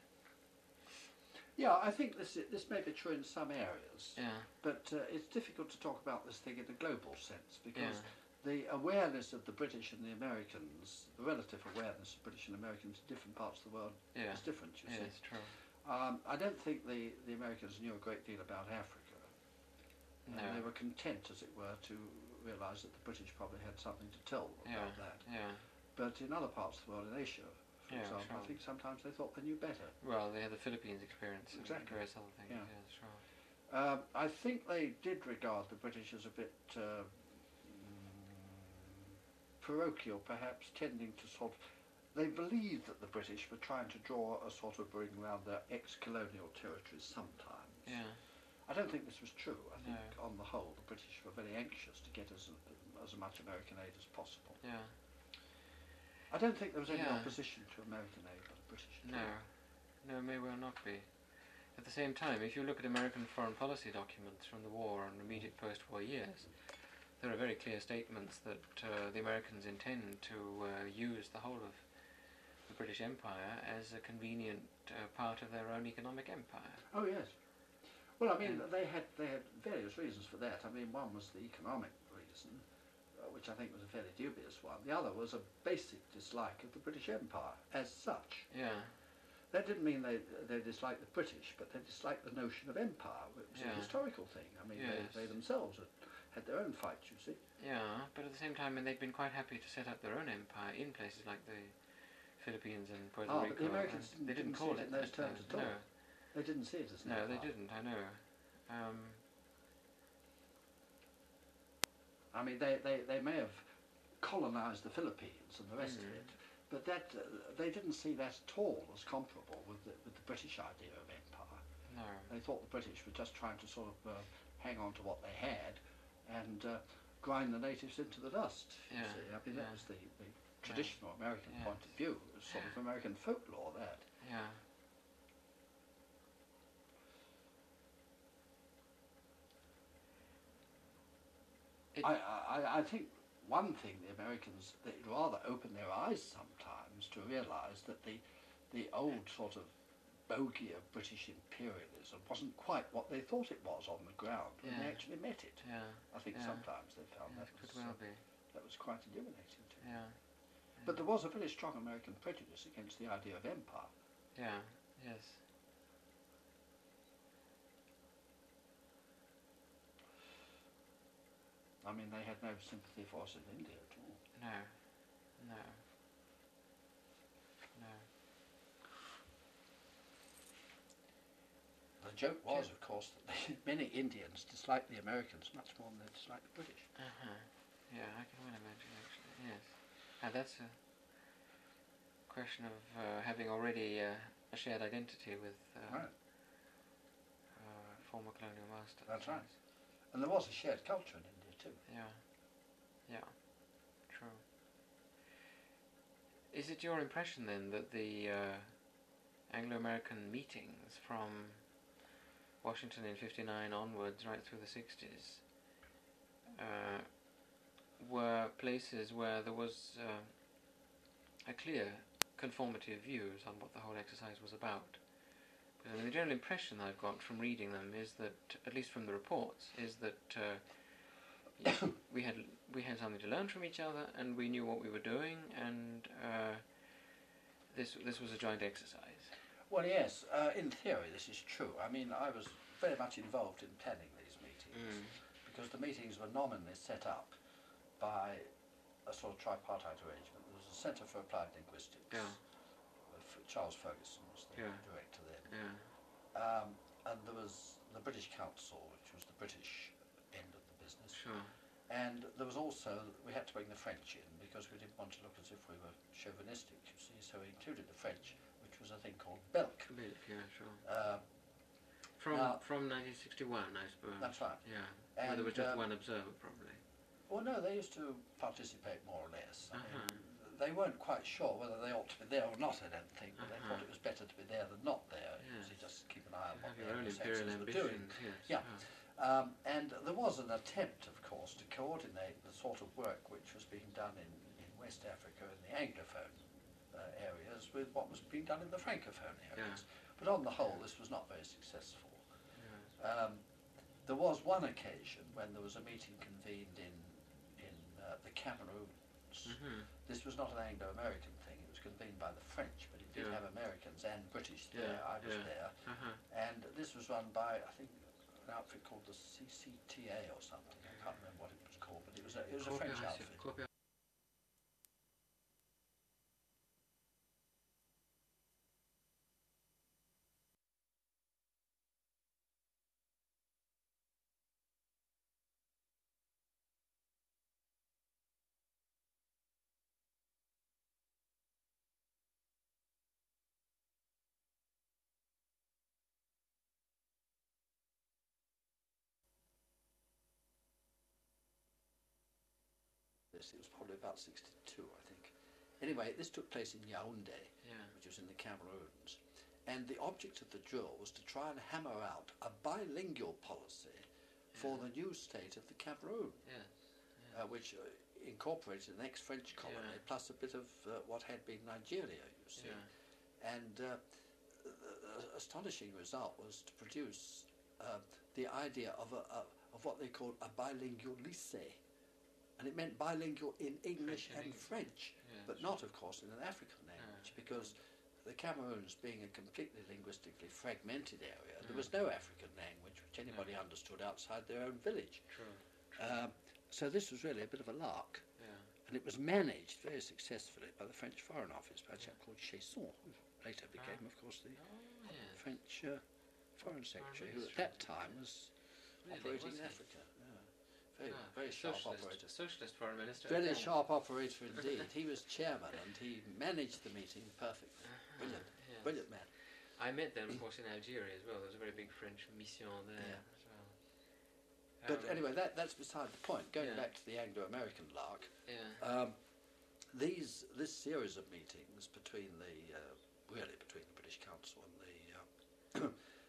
Yeah, I think this may be true in some areas, Yeah. but it's difficult to talk about this thing in a global sense because the awareness of the British and the Americans, the relative awareness of British and Americans in different parts of the world is different, you see. Yes, true. I don't think the Americans knew a great deal about Africa. No. They were content, as it were, to realise that the British probably had something to tell them about that. Yeah. But in other parts of the world, in Asia, for example, sure. I think sometimes they thought they knew better. Well, they had the Philippines experience Exactly. and various other things. Yeah. Yeah, that's right. I think they did regard the British as a bit parochial, perhaps, tending to sort of. They believed that the British were trying to draw a sort of ring around their ex-colonial territories sometimes. Yeah. I don't think this was true. I think, No. on the whole, the British were very anxious to get as much American aid as possible. Yeah. I don't think there was any Yeah. opposition to American aid by the British. No, may well not be. At the same time, if you look at American foreign policy documents from the war and immediate post-war years, there are very clear statements that the Americans intend to use the whole of the British Empire as a convenient part of their own economic empire. Oh yes. Well, I mean, they had various reasons for that. I mean, one was the economic reason, which I think was a fairly dubious one. The other was a basic dislike of the British Empire as such. Yeah. That didn't mean they disliked the British, but they disliked the notion of empire, which was a historical thing. I mean, they themselves had their own fights, you see. Yeah, but at the same time, they'd been quite happy to set up their own empire in places like the Philippines and Puerto Rico. But the Americans didn't call see it in those terms at all. No. They didn't see it as an No, empire. they didn't, I know. I mean, they may have colonised the Philippines and the rest of it, but that they didn't see that at all as comparable with the British idea of empire. No. They thought the British were just trying to sort of hang on to what they had and grind the natives into the dust. You see, I mean, that was the traditional American point of view. It was sort of American folklore, that. Yeah. I think one thing the Americans, they'd rather open their eyes sometimes to realise that the old sort of bogey of British imperialism wasn't quite what they thought it was on the ground when they actually met it. Yeah. I think sometimes they found that was quite illuminating to them. Yeah. But there was a very strong American prejudice against the idea of empire. Yeah, yes. I mean, they had no sympathy for us in India at all. No. The joke was, of course, that many Indians disliked the Americans much more than they disliked the British. Yeah, I can well imagine, actually, yes. And that's a question of having already a shared identity with former colonial masters. That's right. And there was a shared culture in India too. Yeah, true. Is it your impression then that the Anglo-American meetings from Washington in '59 onwards, right through the '60s, were places where there was a clear conformity of views on what the whole exercise was about? Because, I mean, the general impression I've got from reading them is that, at least from the reports, is that we had something to learn from each other, and we knew what we were doing, and this was a joint exercise. Well, yes, in theory this is true. I mean, I was very much involved in planning these meetings because the meetings were nominally set up by a sort of tripartite arrangement. There was a Centre for Applied Linguistics Charles Ferguson was the Yeah. director then. Yeah. And there was the British Council, which was the British end of the business. Sure. And there was also, we had to bring the French in because we didn't want to look as if we were chauvinistic, you see, so we included the French, which was a thing called Belk. Yeah, sure. Now- From 1961, I suppose. That's right. Yeah. And, Well, there was just one observer, probably. Well, no, they used to participate more or less. I Uh-huh. mean, they weren't quite sure whether they ought to be there or not, I don't think, but they Uh-huh. thought it was better to be there than not there. Yes. You just keep an eye on You what have the your own Anglo-Saxons imperial were doing. ambitions, yes. Yeah. Oh. And there was an attempt, of course, to coordinate the sort of work which was being done in West Africa and the Anglophone areas with what was being done in the Francophone areas. But on the whole, this was not very successful. Yeah. There was one occasion when there was a meeting convened in the Cameroons. Mhm. This was not an Anglo-American thing, it was convened by the French, but it did Yeah. have Americans and British there. Yeah, I was yeah. there. Uh-huh. And this was run by, I think, an outfit called the CCTA or something. I can't remember what it was called, but it was a French outfit. It was probably about 62, I think. Anyway, this took place in Yaoundé, Yeah. which was in the Cameroons. And the object of the drill was to try and hammer out a bilingual policy for the new state of the Cameroon, Yes. which incorporated an ex-French colony plus a bit of what had been Nigeria, you see. Yeah. And the astonishing result was to produce the idea of what they called a bilingual lycée. And it meant bilingual in English and French, Yes. but not, of course, in an African language, because the Cameroons being a completely linguistically fragmented area, there was no African language which anybody understood outside their own village. True. So this was really a bit of a lark. Yeah. And it was managed very successfully by the French Foreign Office, by a chap called Chesson, who later became, of course, the Oh, yes. French Foreign Secretary, who at Ministry. that time was Really, operating was in he? Africa. Yeah. Very sharp operator. Socialist foreign minister. Very again. sharp operator indeed. He was chairman and he managed the meeting perfectly. Brilliant, Yes. brilliant man. I met them, of course, in Algeria as well. There was a very big French mission there Yeah. as well. But anyway, that's beside the point. Going Yeah. back to the Anglo-American lark, Yeah. this series of meetings between between the British Council and the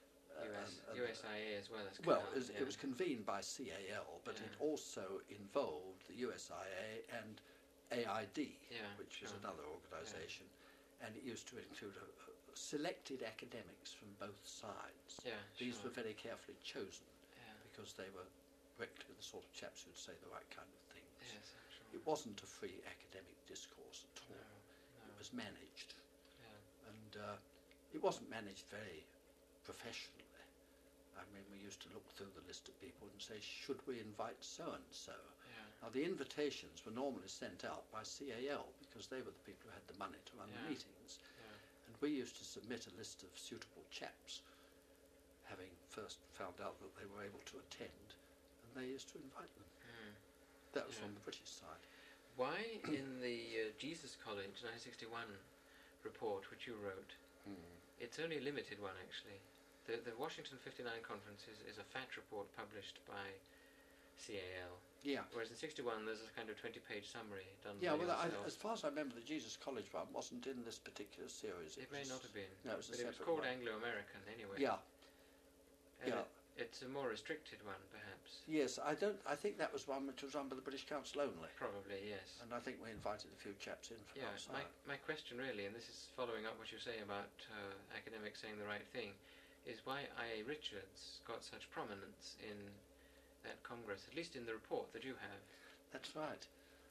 USIA as well as it was convened by CAL, but it also involved the USIA and AID, which was another organisation, and it used to include selected academics from both sides. Yeah, These sure. were very carefully chosen Yeah. because they were practically the sort of chaps who'd say the right kind of things. Yes, sure. It wasn't a free academic discourse at all. No. It was managed, Yeah. and it wasn't managed very professionally. I mean, we used to look through the list of people and say, should we invite so-and-so? Yeah. Now, the invitations were normally sent out by CAL because they were the people who had the money to run the meetings. Yeah. And we used to submit a list of suitable chaps, having first found out that they were able to attend, and they used to invite them. That was on the British side. Why in the Jesus College 1961 report, which you wrote, it's only a limited one actually. The Washington 59 conference is a fact report published by CAL. Yeah. Whereas in 61 there's a kind of 20-page summary done Yeah, by well, yourself. as far as I remember, the Jesus College one wasn't in this particular series. It may not have been. No, it was a but it was separate called one. Anglo-American anyway. Yeah. And Yeah. It's a more restricted one, perhaps. Yes, I think that was one which was run by the British Council only. Probably, yes. And I think we invited a few chaps in from Yeah, outside. my question really, and this is following up what you say about academics saying the right thing, is why I.A. Richards got such prominence in that Congress, at least in the report that you have. That's right.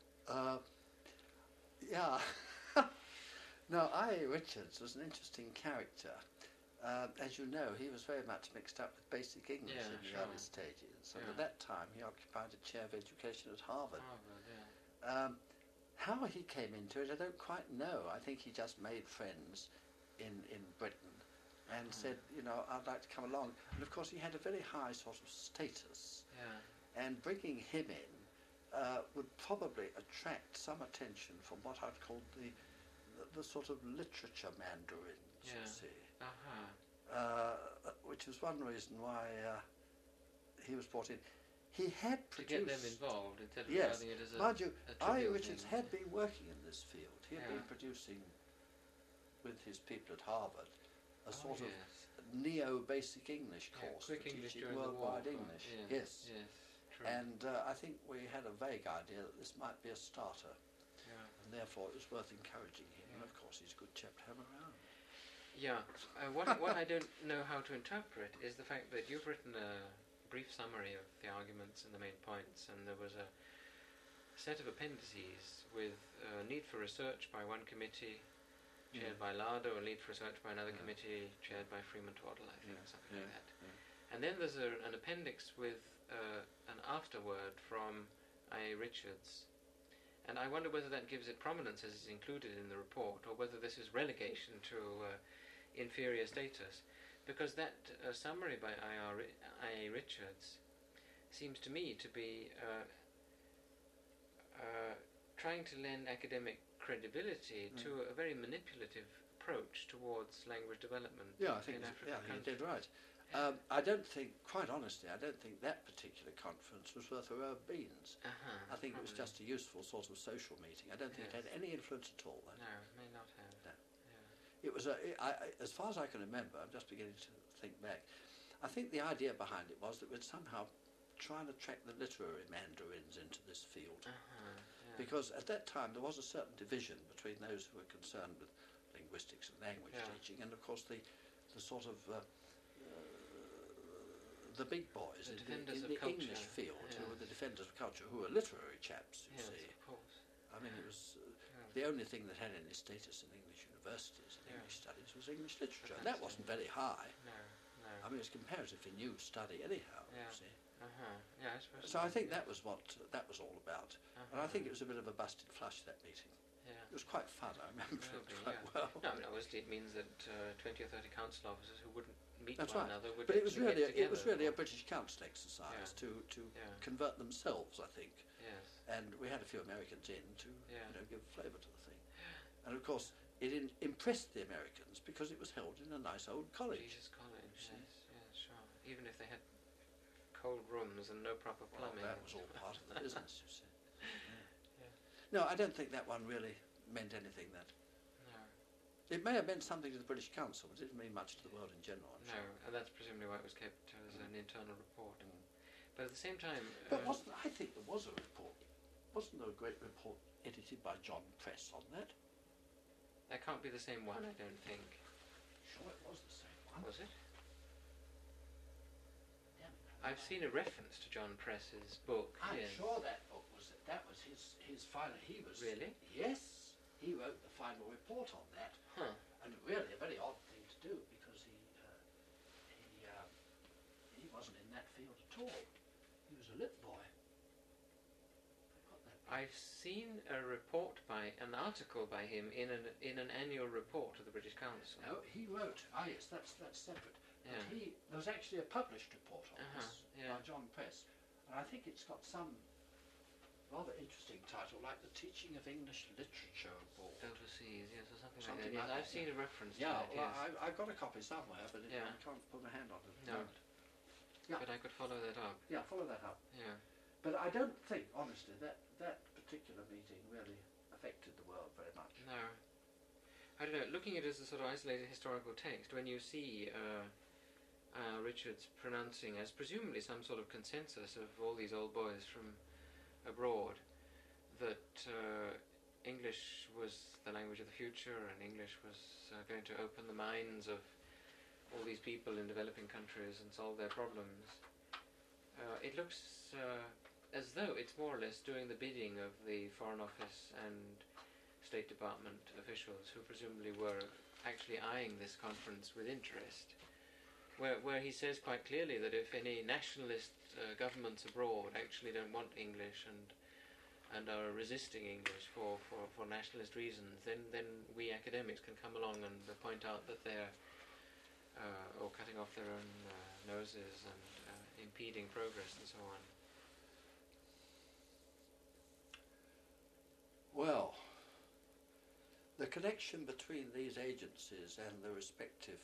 Yeah. No, I.A. Richards was an interesting character. As you know, he was very much mixed up with basic English in the early stages. And at that time, he occupied a chair of education at Harvard. Harvard, yeah. How he came into it, I don't quite know. I think he just made friends. in Britain and said, I'd like to come along. And of course he had a very high sort of status, and bringing him in would probably attract some attention from what I'd call the sort of literature mandarins, you see. Which was one reason why he was brought in. He had produced... To get them involved instead of yes, regarding it as mind you, I. trivial Richards thing. had been working in this field. He had been producing, with his people at Harvard, a sort of neo-basic English course for teaching worldwide English. Yes. True. And I think we had a vague idea that this might be a starter, and therefore it was worth encouraging him. And of course he's a good chap to have around. Yeah. What I don't know how to interpret is the fact that you've written a brief summary of the arguments and the main points, and there was a set of appendices with need for research by one committee, chaired by Lardo, and need for research by another committee, chaired by Freeman Twaddle, I think, something like that. And then there's an appendix with an afterword from I. Richards. And I wonder whether that gives it prominence as it's included in the report, or whether this is relegation to inferior status. Because that summary by I. Richards seems to me to be trying to lend academic credibility to a very manipulative approach towards language development in African countries. You did right. I don't think, quite honestly, I don't think that particular conference was worth a row of beans. I think it was just a useful sort of social meeting. I don't think it had any influence at all. No, it may not have. No. It was, as far as I can remember, I'm just beginning to think back, I think the idea behind it was that we'd somehow try and attract the literary mandarins into this field. Because at that time there was a certain division between those who were concerned with linguistics and language teaching, and of course the sort of the big boys in the English field, who were the defenders of culture, who were literary chaps, you see. Of course. I mean, it was the only thing that had any status in English universities and English studies was English literature, and that wasn't very high. No. I mean, it was comparatively new study anyhow, you see. Yeah, I suppose So I think that was what that was all about. And I think it was a bit of a busted flush, that meeting. It was quite fun, I remember it quite well. No, I mean, obviously it means that 20 or 30 council officers who wouldn't meet That's one right. another would But it was actually really get a British Council exercise to convert themselves, I think. Yes. And we had a few Americans in to give flavour to the thing. And of course, it impressed the Americans because it was held in a nice old college. Jesus College, yes, sure. Even if they had cold rooms and no proper plumbing. Well, that was all part of the business, you see. No, I don't think that one really meant anything. That it may have meant something to the British Council, but it didn't mean much to the world in general. I'm sure. And that's presumably why it was kept as an internal report. But at the same time... But I think there was a report. Wasn't there a great report edited by John Press on that? That can't be the same one, I don't think. Sure it was the same one. Was it? I've seen a reference to John Press's book. I'm sure that book was his final. He was really. Yes, he wrote the final report on that. And really a very odd thing to do because he wasn't in that field at all. He was a lit boy. I've seen an article by him in an annual report of the British Council. No, he wrote. Yes, that's separate. But there was actually a published report on this by John Press, and I think it's got some rather interesting title, like the Teaching of English Literature Board. Overseas, yes, or something like that. I've seen a reference to it. Well, I've got a copy somewhere, but I can't put my hand on it. No. But I could follow that up. Yeah, follow that up. Yeah. But I don't think, honestly, that particular meeting really affected the world very much. No. I don't know, looking at it as a sort of isolated historical text, when you see Richards pronouncing as presumably some sort of consensus of all these old boys from abroad that English was the language of the future and English was going to open the minds of all these people in developing countries and solve their problems, it looks as though it's more or less doing the bidding of the Foreign Office and State Department officials who presumably were actually eyeing this conference with interest, where he says quite clearly that if any nationalist governments abroad actually don't want English and and are resisting English for nationalist reasons, then we academics can come along and point out that they're or cutting off their own noses and impeding progress and so on. Well, the connection between these agencies and the respective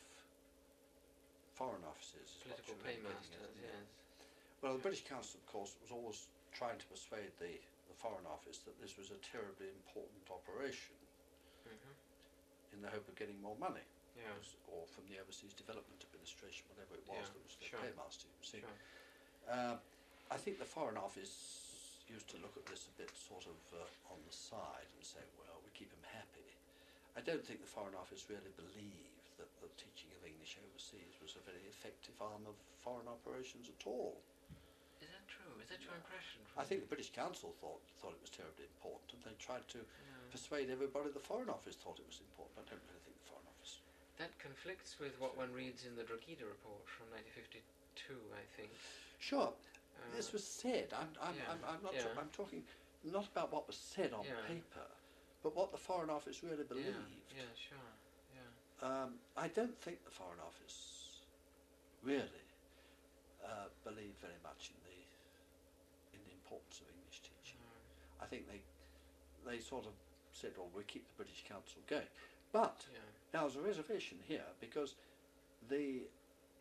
foreign offices is Political what you're really paymasters, getting at, isn't it? yes. Well, the British Council, of course, was always trying to persuade the Foreign Office that this was a terribly important operation Mm-hmm. in the hope of getting more money, Yeah. or from the Overseas Development Administration, whatever it was Yeah, that was the sure. paymaster, you see. Sure. I think the Foreign Office used to look at this a bit sort of on the side and say, well, we keep them happy. I don't think the Foreign Office really believed that the teaching of English overseas was a very effective arm of foreign operations at all. Is that true? Is that your impression? I think the British Council thought it was terribly important, and they tried to Yeah. persuade everybody the Foreign Office thought it was important. I don't really think the Foreign Office... That conflicts with what one reads in the Drogheda report from 1952, I think. Sure, this was said. I'm not. Yeah. I'm talking not about what was said on Yeah. paper, but what the Foreign Office really believed. Yeah, sure. Yeah. I don't think the Foreign Office really believed very much in the importance of English teaching. I think they sort of said, "Well, we keep the British Council going," but Yeah. now there's a reservation here because the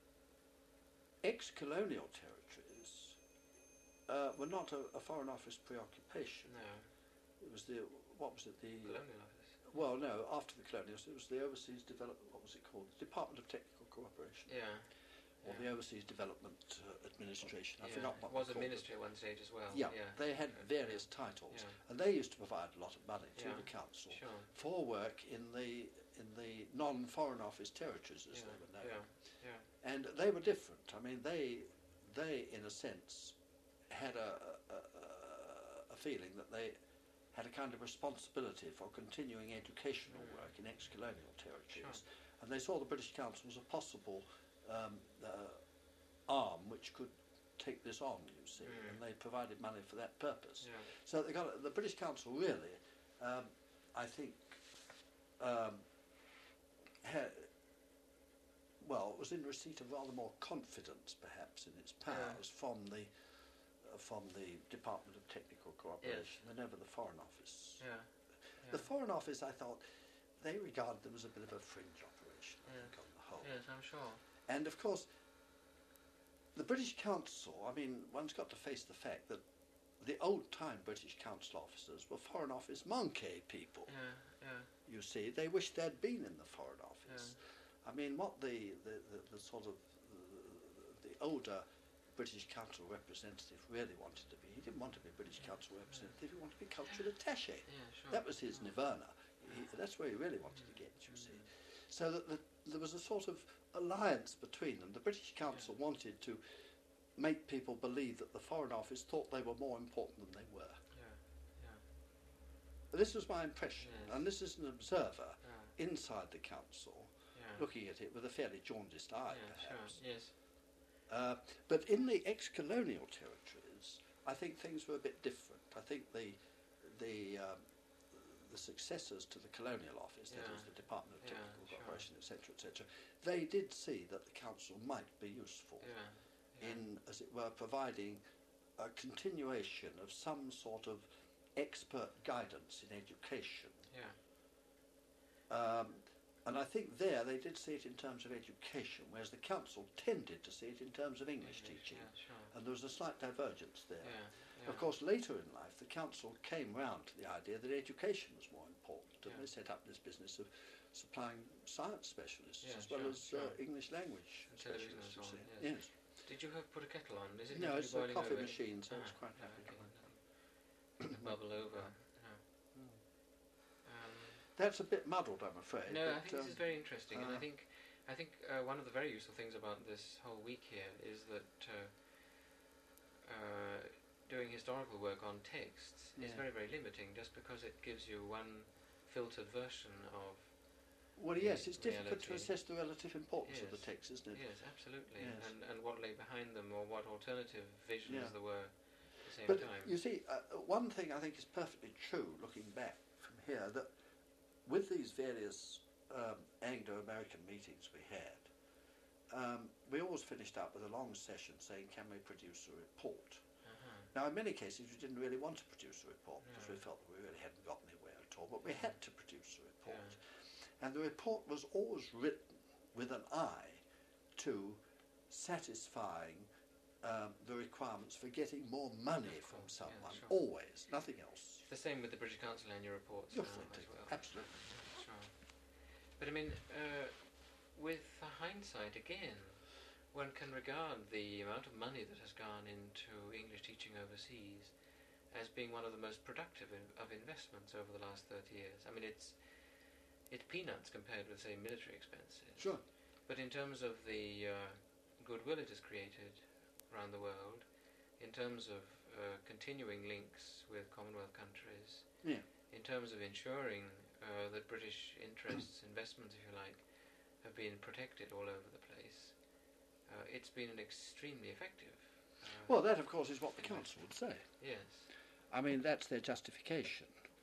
ex-colonial territories were not a Foreign Office preoccupation. No. It was the what was it? The Colonial Office. well, no, after the colonials, it was the Overseas Development. What was it called? The Department of Technical Cooperation, Yeah. or the Overseas Development Administration. I Yeah. forgot what It was they a called it. ministry at one stage as well. Yeah, Yeah. they had Yeah. various titles, Yeah. and they used to provide a lot of money to Yeah. the council Sure. for work in the non-Foreign Office territories, as Yeah. they were known. Yeah. Yeah. And they were different. I mean, they in a sense had a feeling that they had a kind of responsibility for continuing educational work in ex-colonial territories, and they saw the British Council as a possible arm which could take this on, you see, and they provided money for that purpose. Yeah. So they got the British Council really, I think, was in receipt of rather more confidence, perhaps, in its powers from the Department of Technical Cooperation than ever the Foreign Office. Yeah. The Foreign Office, I thought, they regarded them as a bit of a fringe operation, I Yeah. think, on the whole. Yes, I'm sure. And of course, the British Council, I mean, one's got to face the fact that the old-time British Council officers were Foreign Office monkey people. Yeah. Yeah. You see, they wished they'd been in the Foreign Office. I mean, what the sort of the older British Council representative really wanted to be, he didn't want to be British Council representative, he wanted to be cultural attaché. Yeah. Sure. That was his nirvana. That's where he really wanted to get, you see. So that there was a sort of alliance between them. The British Council wanted to make people believe that the Foreign Office thought they were more important than they were. This was my impression, and this is an observer inside the council, looking at it with a fairly jaundiced eye, perhaps. Sure. Yes. But in the ex-colonial territories, I think things were a bit different. I think the successors to the Colonial Office, that is the Department of Technical Cooperation, etc., etc., they did see that the council might be useful in, as it were, providing a continuation of some sort of expert guidance in education. And I think there they did see it in terms of education, whereas the council tended to see it in terms of English teaching. Yeah, sure. And there was a slight divergence there. Yeah. Of course, later in life, the council came round to the idea that education was more important, and they set up this business of supplying science specialists as well as English language Television specialists. and so on, You see. yes. Did you have put a kettle on? Is it No, usually it's a boiling coffee over? machine, so it's quite happy. Okay. Bubble over. That's a bit muddled, I'm afraid. No, I but, think this is very interesting, and I think one of the very useful things about this whole week here is that doing historical work on texts is very, very limiting, just because it gives you one filtered version of. Well, yes, it's difficult to reality. assess the relative importance of the Yes. text, isn't it? Yes, absolutely, Yes. and what lay behind them, or what alternative visions there were, same But time. you see, one thing I think is perfectly true, looking back from here, that with these various Anglo-American meetings we had, we always finished up with a long session saying, can we produce a report? Uh-huh. Now, in many cases, we didn't really want to produce a report because No. we felt that we really hadn't gotten anywhere at all, but we had to produce a report. Yeah. And the report was always written with an eye to satisfying the requirements for getting more money Of from course, yeah, someone, sure. always, nothing else. It's the same with the British Council annual reports You're now authentic, as well. absolutely. Yeah, sure. But I mean, with hindsight again, one can regard the amount of money that has gone into English teaching overseas as being one of the most productive of investments over the last 30 years. I mean, it's peanuts compared with, say, military expenses. Sure. But in terms of the goodwill it has created around the world, in terms of continuing links with Commonwealth countries, Yeah. in terms of ensuring that British interests, investments, if you like, have been protected all over the place, it's been an extremely effective. Well, that, of course, is what the council would say. Yes. I mean, that's their justification.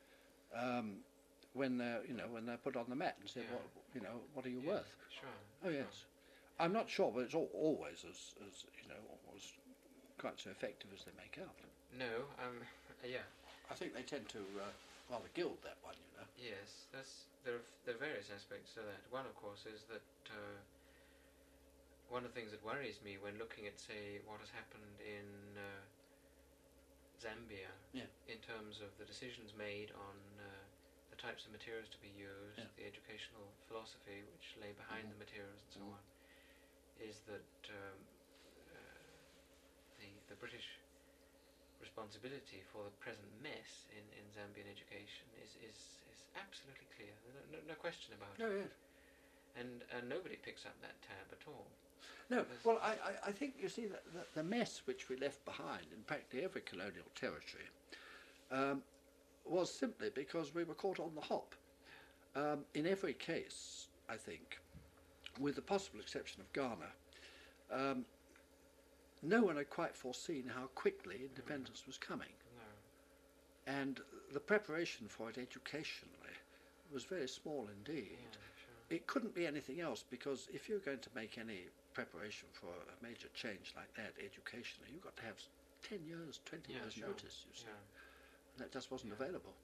When they're put on the mat and say, Yeah. what are you Yeah, worth? Sure. Oh yes, I'm not sure, but it's always as always quite so effective as they make out. No. Yeah. I think they tend to rather gild that one, you know. Yes. There are various aspects to that. One, of course, is that one of the things that worries me when looking at, say, what has happened in Zambia, Yeah. in terms of the decisions made on the types of materials to be used, Yeah. the educational philosophy which lay behind the materials and so on, is that the British responsibility for the present mess in Zambian education is absolutely clear. No question about Oh it. yes. And nobody picks up that tab at all. No, well, I think, you see, that the mess which we left behind in practically every colonial territory was simply because we were caught on the hop. In every case, I think, with the possible exception of Ghana, no one had quite foreseen how quickly independence was coming. No. And the preparation for it educationally was very small indeed. Yeah, sure. It couldn't be anything else, because if you're going to make any preparation for a major change like that educationally, you've got to have 10 years, 20 years sure. notice, you see. Yeah. And that just wasn't Yeah. available.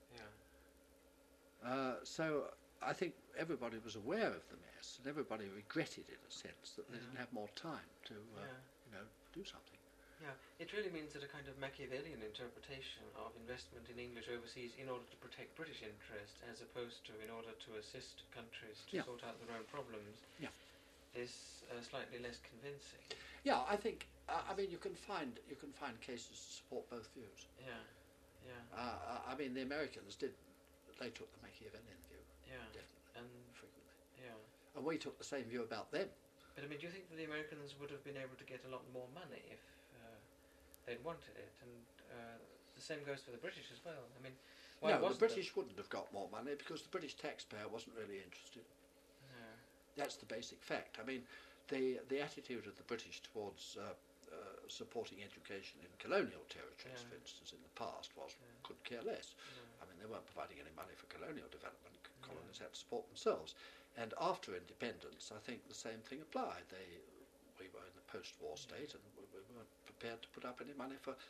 Yeah. So I think everybody was aware of the mess, and everybody regretted, in a sense, that they didn't have more time to do something. Yeah, it really means that a kind of Machiavellian interpretation of investment in English overseas in order to protect British interests, as opposed to in order to assist countries to Yeah. sort out their own problems, Yeah. is slightly less convincing. Yeah, I think. I mean, you can find cases to support both views. Yeah, yeah, I mean, the Americans did. They took the Machiavellian view, yeah, definitely, and frequently, yeah. and we took the same view about them. But I mean, do you think that the Americans would have been able to get a lot more money if they'd wanted it? And the same goes for the British as well. I mean, why No, the wasn't British wouldn't have got more money because the British taxpayer wasn't really interested. No. That's the basic fact. I mean, the attitude of the British towards supporting education in colonial territories, Yeah. for instance, in the past was Yeah. could care less. No. I mean, they weren't providing any money for colonial development. Colonies had to support themselves. And after independence, I think the same thing applied. We were in the post-war state, and we weren't prepared to put up any money for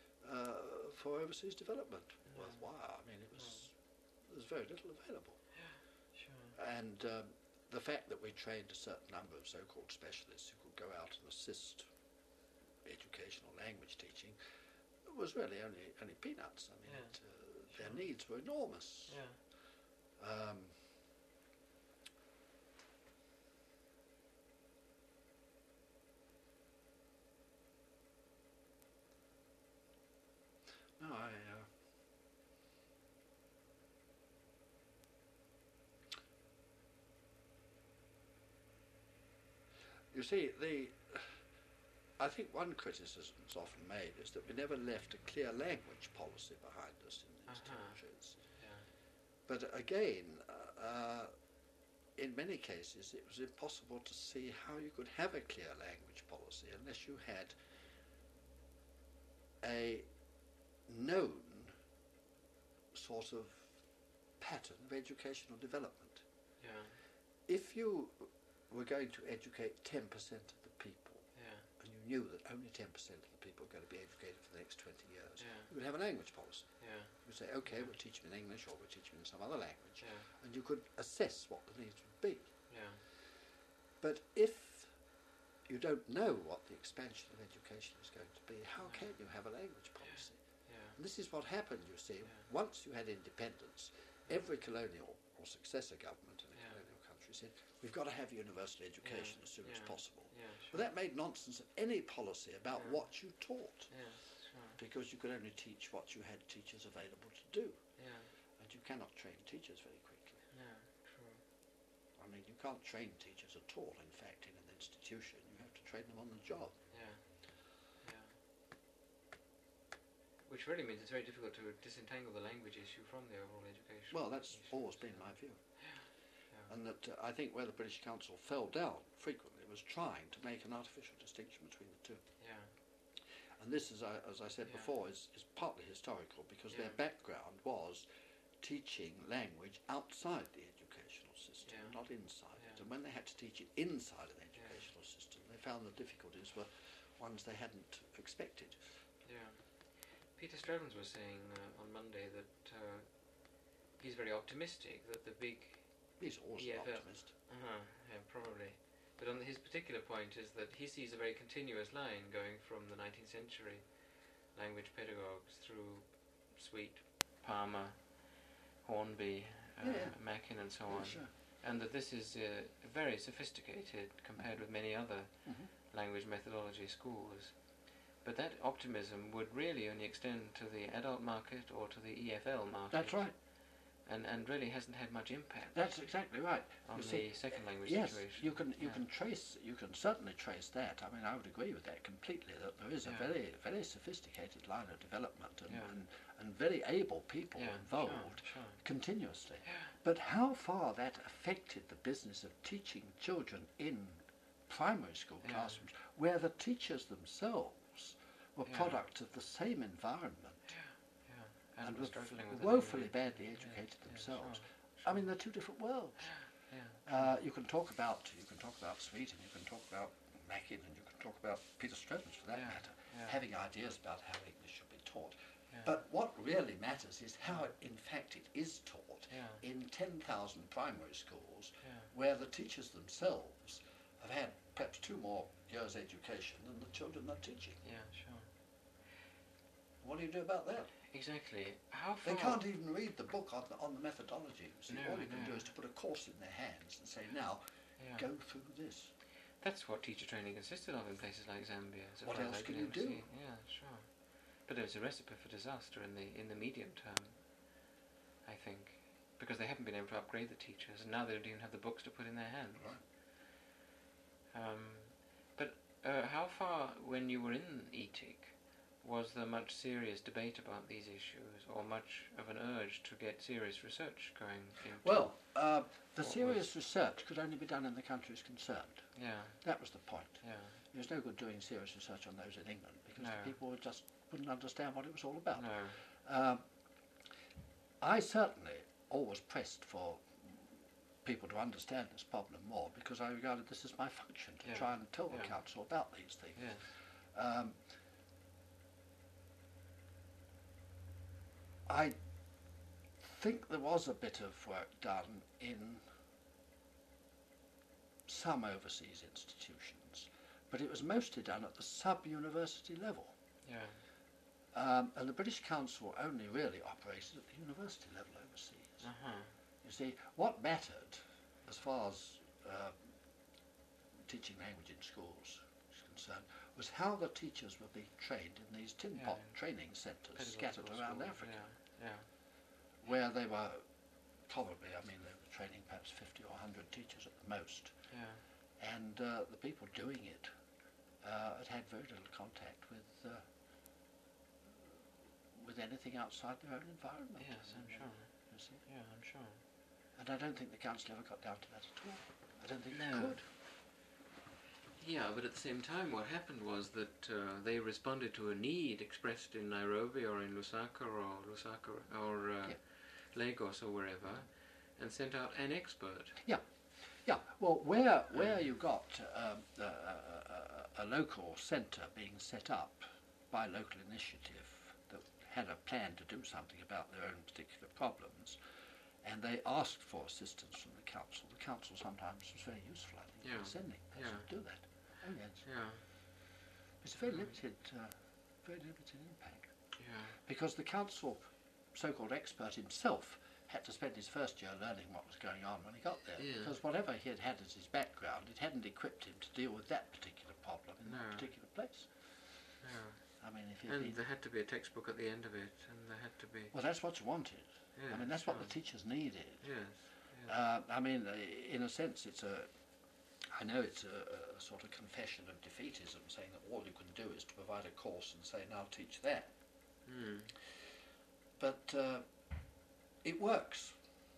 overseas development worthwhile. I mean, there was very little available. Sure. And the fact that we trained a certain number of so-called specialists who could go out and assist educational language teaching was really only peanuts. I mean, their needs were enormous. Yeah. No, you see, I think one criticism that's often made is that we never left a clear language policy behind us in these territories. Yeah. But again, in many cases, it was impossible to see how you could have a clear language policy unless you had a known sort of pattern of educational development. Yeah. If you were going to educate 10% of the people, Yeah. and you knew that only 10% of the people are going to be educated for the next 20 years, Yeah. you would have a language policy. Yeah. You would say, okay, we'll teach them in English or we'll teach them in some other language, Yeah. and you could assess what the needs would be. Yeah. But if you don't know what the expansion of education is going to be, how can you have a language policy? Yeah. And this is what happened, you see. Yeah. Once you had independence, every colonial or successor government in a Yeah. colonial country said, we've got to have universal education Yeah. as soon as Yeah. possible. Yeah. Sure. Well, that made nonsense of any policy about Yeah. what you taught, Yeah. Sure. because you could only teach what you had teachers available to do, Yeah. and you cannot train teachers very quickly. Yeah. True. I mean, you can't train teachers at all, in fact, in an institution. You have to train them on the job. Yeah. Yeah. Which really means it's very difficult to disentangle the language issue from the overall education. Well, that's issue. always been my view. Yeah. And that I think where the British Council fell down frequently was trying to make an artificial distinction between the two. Yeah. And this, as I said Yeah. before, is partly historical, because their Yeah. background was teaching language outside the educational system, Yeah. not inside it. Yeah. And when they had to teach it inside an educational system, they found the difficulties were ones they hadn't expected. Yeah. Peter Strevens was saying on Monday that he's very optimistic that the big He's always an EFL. optimist. Yeah, probably. But on his particular point is that he sees a very continuous line going from the 19th century language pedagogues through Sweet, Palmer, Hornby, Yeah. Mackin and so Yeah, on. sure. And that this is very sophisticated compared with many other Mhm. language methodology schools. But that optimism would really only extend to the adult market or to the EFL market. That's right. And really hasn't had much impact That's exactly right. on You the see, second language yes, situation. you can Yeah. you can certainly trace that. I mean, I would agree with that completely. That there is a Yeah. very sophisticated line of development and, Yeah. and very able people Yeah, involved sure. continuously. Yeah. But how far that affected the business of teaching children in primary school Yeah. classrooms, where the teachers themselves were Yeah. products of the same environment Yeah. and were were struggling with the woefully language. badly Yeah, educated yeah, themselves. sure, I mean, they're two different worlds. Yeah. You can talk about Sweet, and you can talk about Mackin, and you can talk about Peter Strevens for that Yeah, matter, yeah. having ideas about how English should be taught. Yeah. But what really matters is how, in fact, it is taught Yeah. in 10,000 primary schools, Yeah. where the teachers themselves have had perhaps 2 more years' education than the children they're teaching. Yeah, sure. What do you do about that? Exactly. How far? They can't even read the book on the methodology. You see, No, all you can do no. is to put a course in their hands and say, now, Yeah. go through this. That's what teacher training consisted of in places like Zambia. So What far as else I've can been you able to do? see. Yeah, sure. But it's a recipe for disaster in the medium term, I think, because they haven't been able to upgrade the teachers, and now they don't even have the books to put in their hands. Right. But how far, when you were in ETIC, was there much serious debate about these issues, or much of an urge to get serious research going into? Well, the What serious research could only be done in the countries concerned. Yeah, That was the point. yeah, There's no good doing serious research on those in England, because No. the people wouldn't understand what it was all about. no, I certainly always pressed for people to understand this problem more, because I regarded this as my function to Yeah, try and tell the yeah. council about these things. yes, I think there was a bit of work done in some overseas institutions, but it was mostly done at the sub-university level. yeah, And the British Council only really operated at the university level overseas. uh-huh, You see, what mattered as far as teaching language in schools is concerned was how the teachers were being trained in these tin pot Yeah. training centres Pedagogical scattered around schools, Africa, Yeah, where they were probably, they were training perhaps 50 or 100 teachers at the most. yeah, And the people doing it had very little contact with anything outside their own environment. yes, I'm sure. You see? Yeah, I'm sure. And I don't think the council ever got down to that at all. I don't think No. they could. Yeah, but at the same time, what happened was that they responded to a need expressed in Nairobi or in Lusaka or Lagos or wherever, and sent out an expert. Yeah. Well, where you got a local centre being set up by local initiative that had a plan to do something about their own particular problems, and they asked for assistance from the council sometimes was very useful, I think, in sending person to do that. Oh yes. Yeah. It's a very limited impact. Yeah. Because the council so-called expert himself had to spend his first year learning what was going on when he got there. Yeah. Because whatever he had as his background, it hadn't equipped him to deal with that particular problem in that particular place. Yeah. I mean, if there had to be a textbook at the end of it, and there had to be... Well, that's what you wanted. Yes, I mean, that's what the teachers needed. Yes. I mean, in a sense, I know it's a sort of confession of defeatism, saying that all you can do is to provide a course and say, now teach that. Mm. But it works.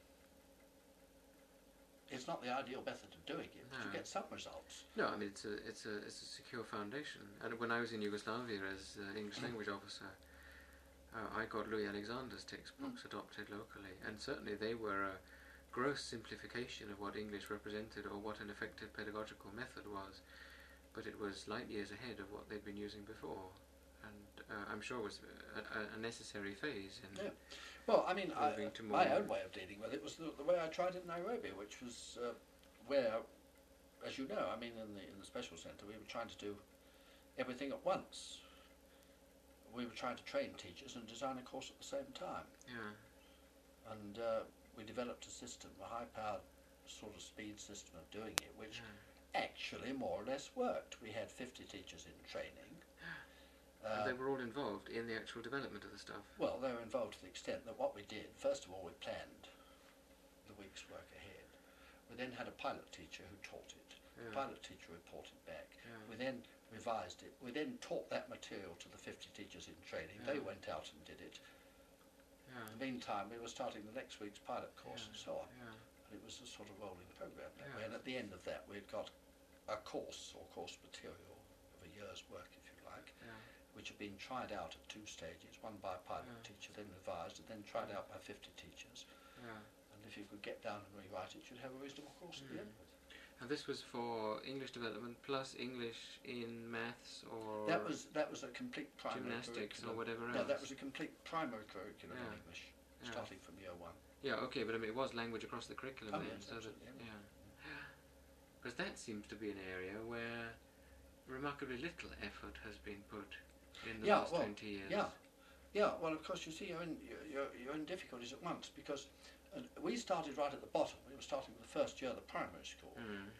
It's not the ideal method of doing it, but you get some results. No, I mean, it's a secure foundation. And when I was in Yugoslavia as English language officer, I got Louis Alexander's textbooks adopted locally, and certainly they were a gross simplification of what English represented or what an effective pedagogical method was, but it was light years ahead of what they'd been using before, and I'm sure was a necessary phase in Well, I mean, my own way of dealing with it was the way I tried it in Nairobi, which was where, as you know, I mean, in the special centre, we were trying to do everything at once. We were trying to train teachers and design a course at the same time. Yeah. And we developed a system, a high-powered sort of speed system of doing it, which actually more or less worked. We had 50 teachers in training. And they were all involved in the actual development of the stuff? Well, they were involved to the extent that what we did, first of all, we planned the week's work ahead. We then had a pilot teacher who taught it. The pilot teacher reported back. We then revised it. We then taught that material to the 50 teachers in training. They went out and did it. In the meantime, we were starting the next week's pilot course and so on. And it was a sort of rolling program that way. And at the end of that, we'd got a course or course material of a year's work, if you like, which had been tried out at 2 stages, one by a pilot teacher, then revised, and then tried out by 50 teachers. And if you could get down and rewrite it, you'd have a reasonable course at the end of it. And this was for English development plus English in maths or... That was a complete primary gymnastics curriculum. or whatever else? No, that was a complete primary curriculum in English, starting from year 1. Yeah, okay, but I mean, it was language across the curriculum then, yes, so that... absolutely, Because that seems to be an area where remarkably little effort has been put in the last 20 years. Well, of course, you see, you're in difficulties at once, because we started right at the bottom. We were starting with the first year of the primary school.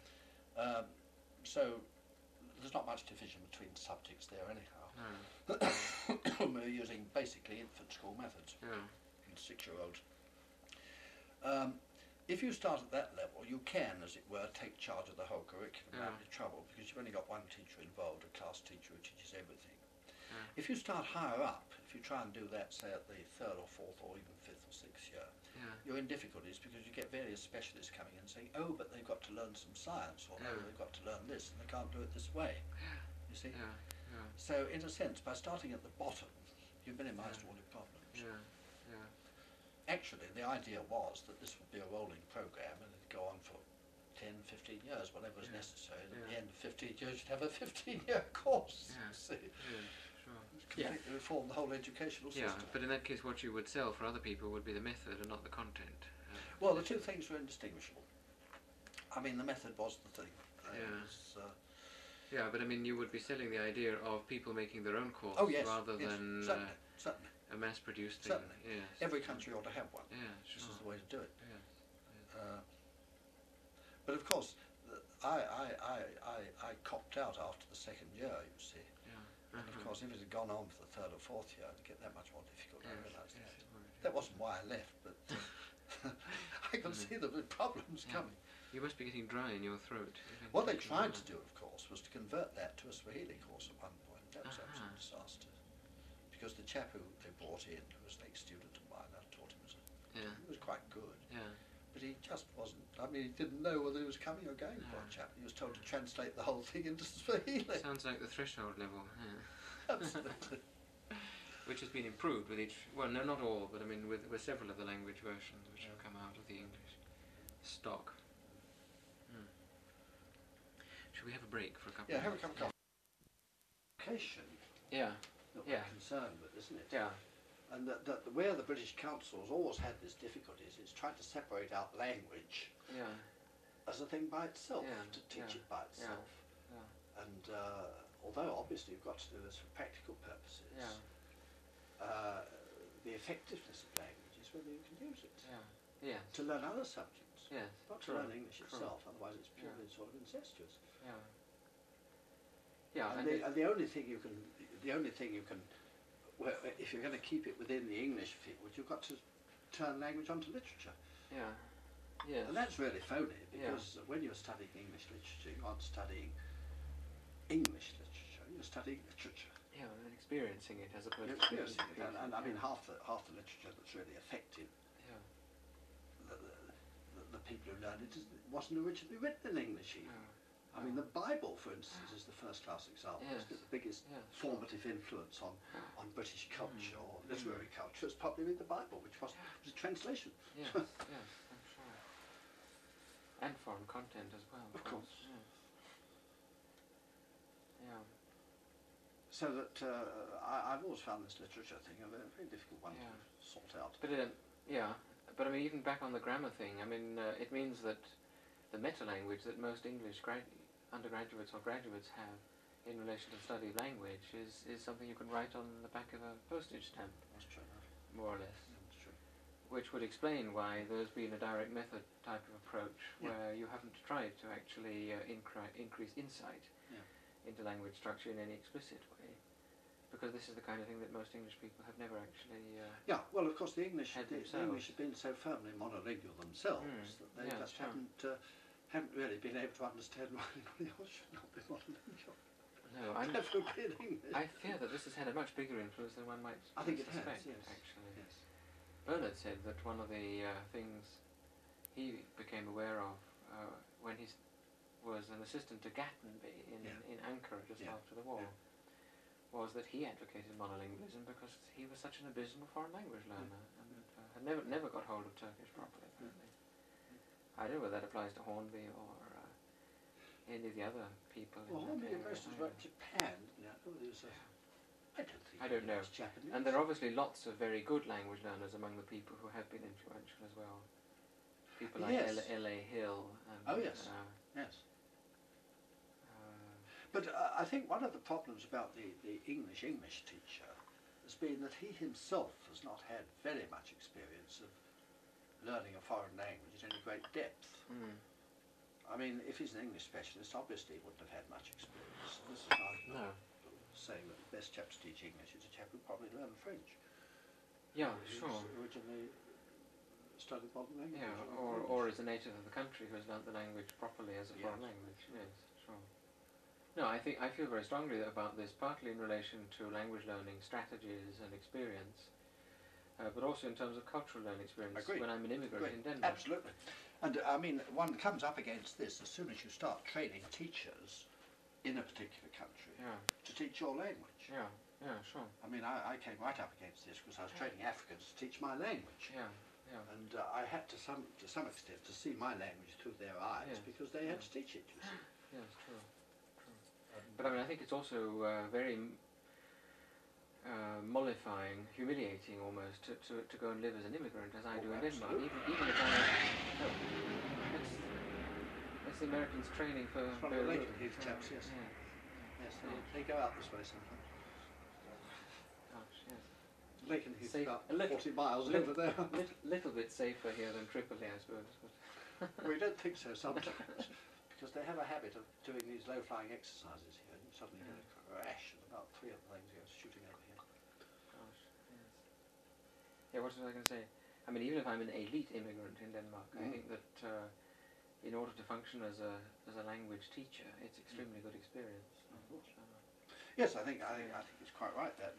So there's not much division between subjects there anyhow. We were using basically infant school methods in 6-year-olds. If you start at that level, you can, as it were, take charge of the whole curriculum without any trouble, because you've only got one teacher involved, a class teacher who teaches everything. If you start higher up, if you try and do that, say at the 3rd or 4th or even 5th or 6th year, you're in difficulties because you get various specialists coming in saying, oh, but they've got to learn some science, or no, they've got to learn this, and they can't do it this way. You see? So, in a sense, by starting at the bottom, you've minimised all your problems. Actually, the idea was that this would be a rolling programme and it'd go on for 10, 15 years, whatever was necessary. And at the end of 15 years, you'd have a 15-year course. You see. Completely reform the whole educational system. But in that case, what you would sell for other people would be the method and not the content. Well, the two things were indistinguishable. I mean, the method was the thing. But I mean, you would be selling the idea of people making their own course rather than certainly. a mass-produced thing. Certainly. Yes. Every country ought to have one. This is the way to do it. But of course, I copped out after the 2nd year, you see. And of course, if it had gone on for the 3rd or 4th year, it'd get that much more difficult. I realised that. That wasn't why I left, but I can see the problems coming. You must be getting dry in your throat. What they tried to do, of course, was to convert that to a Swahili course at one point. That was absolute disaster. Because the chap who they brought in, who was an ex-student of mine, I taught him he was quite good. but he just wasn't. I mean, he didn't know whether he was coming or going. No. Poor chap. He was told to translate the whole thing into Swahili. Sounds like the threshold level, yeah. Absolutely. Which has been improved with each. Well, no, not all, but I mean with several of the language versions which have come out of the English stock. Should we have a break for a couple? Yeah, of have a minutes? cup of coffee. Yeah, That Yeah. we're concerned with, isn't it? yeah, And that where the British Council has always had this difficulty is it's trying to separate out language yeah, as a thing by itself, Yeah, to teach yeah, it by itself. yeah. And although obviously you've got to do this for practical purposes, Yeah. the effectiveness of language is whether you can use it Yes. to learn other subjects, Yes. not to True. learn English True. itself. Otherwise, it's Yeah. purely sort of incestuous. Yeah. Yeah. And the only thing you can, well, if you're going to keep it within the English field, you've got to turn language onto literature. Yeah. Yes. And that's really phony, because when you're studying English literature, you aren't studying English literature, you're studying literature. Yeah, and experiencing it as opposed You're to experiencing it, and I mean yeah. half the literature that's really effective, Yeah. the people who learned it wasn't originally written in English even. Yeah. I mean, the Bible, for instance, is the first-class example. Yes. It's the biggest Yes. formative influence on British culture or literary culture. It's probably with the Bible, which was a translation. Yes. Yes. I'm sure. And foreign content as well. Of course. Yes. Yeah. So that I've always found this literature thing a very, very difficult one Yeah. to sort out. But yeah. But I mean, even back on the grammar thing, I mean, it means that the meta-language that most English undergraduates or graduates have in relation to the study of language is something you can write on the back of a postage stamp, That's true enough. more or less. That's true. Which would explain why there's been a direct method type of approach where you haven't tried to actually increase insight into language structure in any explicit way. Because this is the kind of thing that most English people have never actually... Yeah, well, of course, the English had have been so firmly monolingual themselves that they just haven't really been able to understand why anybody else should not be monolingual. No, Never been English. I fear that this has had a much bigger influence than one might I think it has, suspect, yes. actually. Yes. Bernard said that one of the things he became aware of when he was an assistant to Gattenby in Ankara just after the war was that he advocated monolingualism because he was such an abysmal foreign language learner and had never got hold of Turkish properly, apparently. I don't know whether that applies to Hornby or any of the other people Well, in that Hornby area. most of about Japan. I don't think I don't know. it's Japanese. And there are obviously lots of very good language learners among the people who have been influential as well. People like Yes. L.A. Hill. And, Oh, yes. Yes. But I think one of the problems about the English teacher has been that he himself has not had very much experience of learning a foreign language at any great depth. I mean, if he's an English specialist, obviously he wouldn't have had much experience. This is not saying that the best chap to teach English is a chap who probably learned French. Yeah, Who's sure. originally studied modern language. Yeah, or is a native of the country who has learnt the language properly as a foreign language. Yes, sure. No, I feel very strongly about this, partly in relation to language learning strategies and experience, but also in terms of cultural learning experience. Agreed. When I'm an immigrant in Denmark. Absolutely. And I mean, one comes up against this as soon as you start training teachers in a particular country to teach your language. Yeah, sure. I mean, I came right up against this because I was training Africans to teach my language. Yeah. And I had to some extent to see my language through their eyes because they had to teach it, you see. Yes, true. But I mean, I think it's also very mollifying, humiliating almost to go and live as an immigrant, as I do in Denmark. Even if that's the Americans training for. It's one of the Lakenheath chaps, yes. Yes, they go out this way sometimes. Gosh, yes. Lakenheath about a little, 40 miles over there. Little bit safer here than Tripoli, I suppose. We don't think so sometimes, because they have a habit of doing these low-flying exercises here, and you suddenly get a crash, and about 3 of the things go shooting over here. Gosh, yes. Yeah, what was I going to say? I mean, even if I'm an elite immigrant in Denmark, I think that in order to function as a language teacher, it's extremely good experience. Yes, I think it's quite right that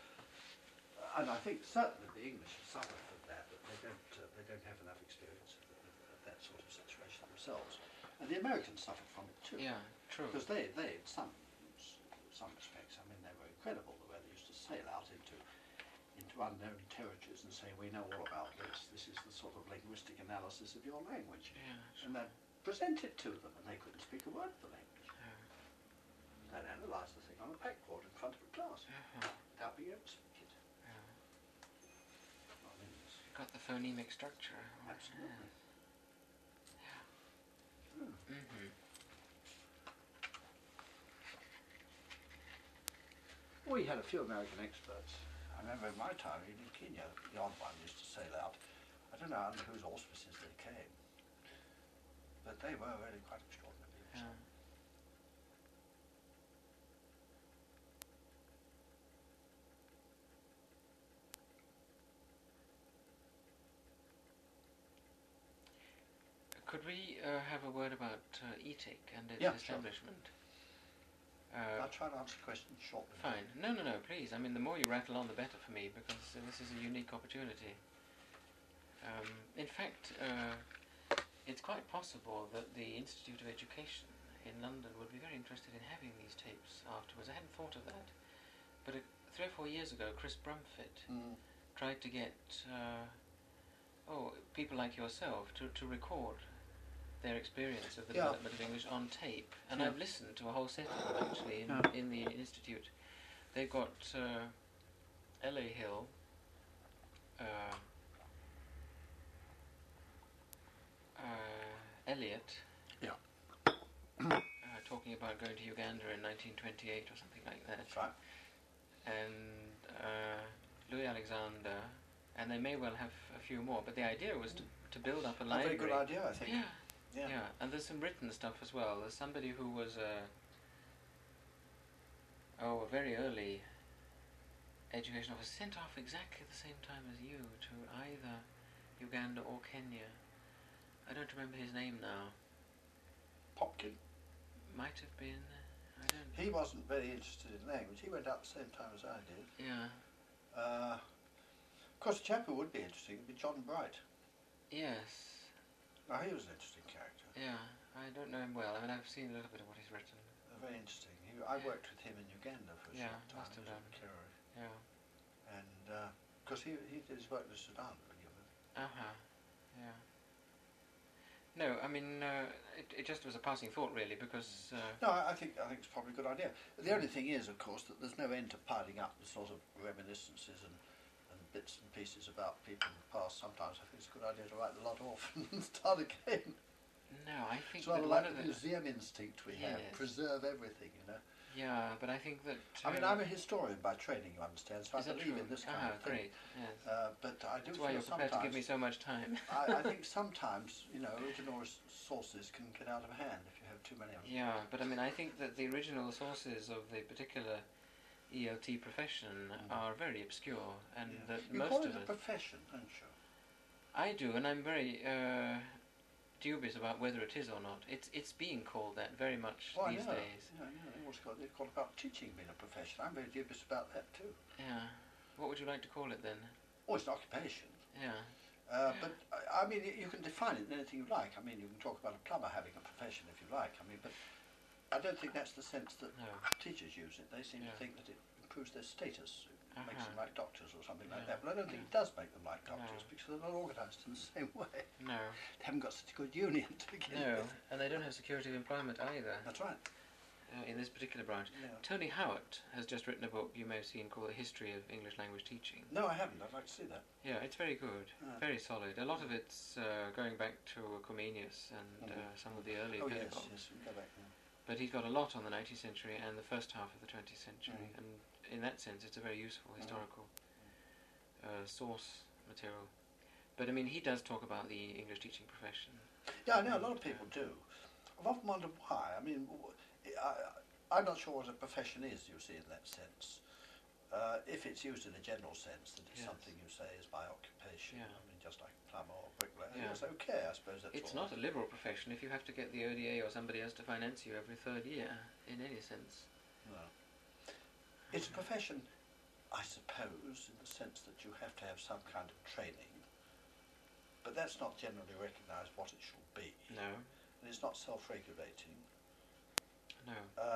and I think certainly the English have suffered from that they don't have enough experience of themselves. And the Americans suffered from it too. Yeah, true. Because they in some respects, I mean, they were incredible the way they used to sail out into unknown territories and say, we know all about this. This is the sort of linguistic analysis of your language. Yeah, And then present it to them, and they couldn't speak a word of the language. yeah, They'd analyse the thing on a blackboard in front of a class without being able to speak it. yeah. I mean, it's Got the phonemic structure. absolutely. Mm-hmm. We had a few American experts. I remember in my time in Kenya, the odd one used to sail out. I don't know under whose auspices they came, but they were really quite extraordinary people. Yeah. Could we have a word about ETIC and its Yeah, sure. establishment? I'll try and answer questions shortly. Fine. No, please. I mean, the more you rattle on, the better for me, because this is a unique opportunity. In fact, it's quite possible that the Institute of Education in London would be very interested in having these tapes afterwards. I hadn't thought of that. But 3 or 4 years ago, Chris Brumfitt tried to get people like yourself to record their experience of the development of English on tape. And I've listened to a whole set of them, actually, in the Institute. They've got L.A. Hill, Eliot, talking about going to Uganda in 1928 or something like that. That's right. And Louis Alexander, and they may well have a few more, but the idea was to build up a library. A very good idea, I think. Yeah, and there's some written stuff as well. There's somebody who was a very early education officer, sent off exactly the same time as you to either Uganda or Kenya. I don't remember his name now. Popkin. Might have been. I don't know. He wasn't very interested in language. He went out the same time as I did. Yeah. Of course, a chap who would be interesting would be John Bright. Yes. Now, he was an interesting character. Yeah. I don't know him well. I mean, I've seen a little bit of what he's written. Very interesting. I worked with him in Uganda for a short time. Must have He was done. a Kerry. Yeah. And because he did his work in Sudan to begin with. Yeah. No, I mean, it just was a passing thought, really, because... No, I think it's probably a good idea. The only thing is, of course, that there's no end to piling up the sort of reminiscences and bits and pieces about people in the past. Sometimes I think it's a good idea to write the lot off and start again. No, I think it's rather that like the museum instinct we have. Preserve everything, you know. Yeah, but I think that... I mean, I'm a historian by training, you understand, so I believe in this kind of thing. Great, yes. But I do That's why you're prepared to give me so much time. I think sometimes, original sources can get out of hand if you have too many of them. Yeah, but I mean, I think that the original sources of the particular ELT profession are very obscure, and that you most call of it a profession, don't you? I do, and I'm very dubious about whether it is or not. It's being called that very much these days. Yeah, they call about teaching being a profession. I'm very dubious about that too. Yeah. What would you like to call it then? Oh, it's an occupation. Yeah. But I mean, you can define it in anything you like. I mean, you can talk about a plumber having a profession if you like. I mean, but I don't think that's the sense that teachers use it. They seem to think that it improves their status, makes them like doctors or something like that. But I don't think it does make them like doctors because they're not organised in the same way. No. They haven't got such a good union to begin with. And they don't have security of employment either. That's right. In this particular branch. Yeah. Tony Howitt has just written a book you may have seen called A History of English Language Teaching. No, I haven't. I'd like to see that. Yeah, it's very good. Very solid. A lot of it's going back to Comenius and some of the early pedagogues. Yes, we can go back now. But he's got a lot on the 19th century and the first half of the 20th century, and in that sense it's a very useful historical source material. But I mean, he does talk about the English teaching profession. Yeah, I know a lot of people do. I've often wondered why. I mean, I'm not sure what a profession is, you see, in that sense. If it's used in a general sense, that it's something you say is by occupation, I mean, just like plumber or bricklayer, it's okay, I suppose that's It's all. not a liberal profession if you have to get the ODA or somebody else to finance you every third year, in any sense. No. It's a profession, I suppose, in the sense that you have to have some kind of training, but that's not generally recognised what it should be. No. and it's not self-regulating. No.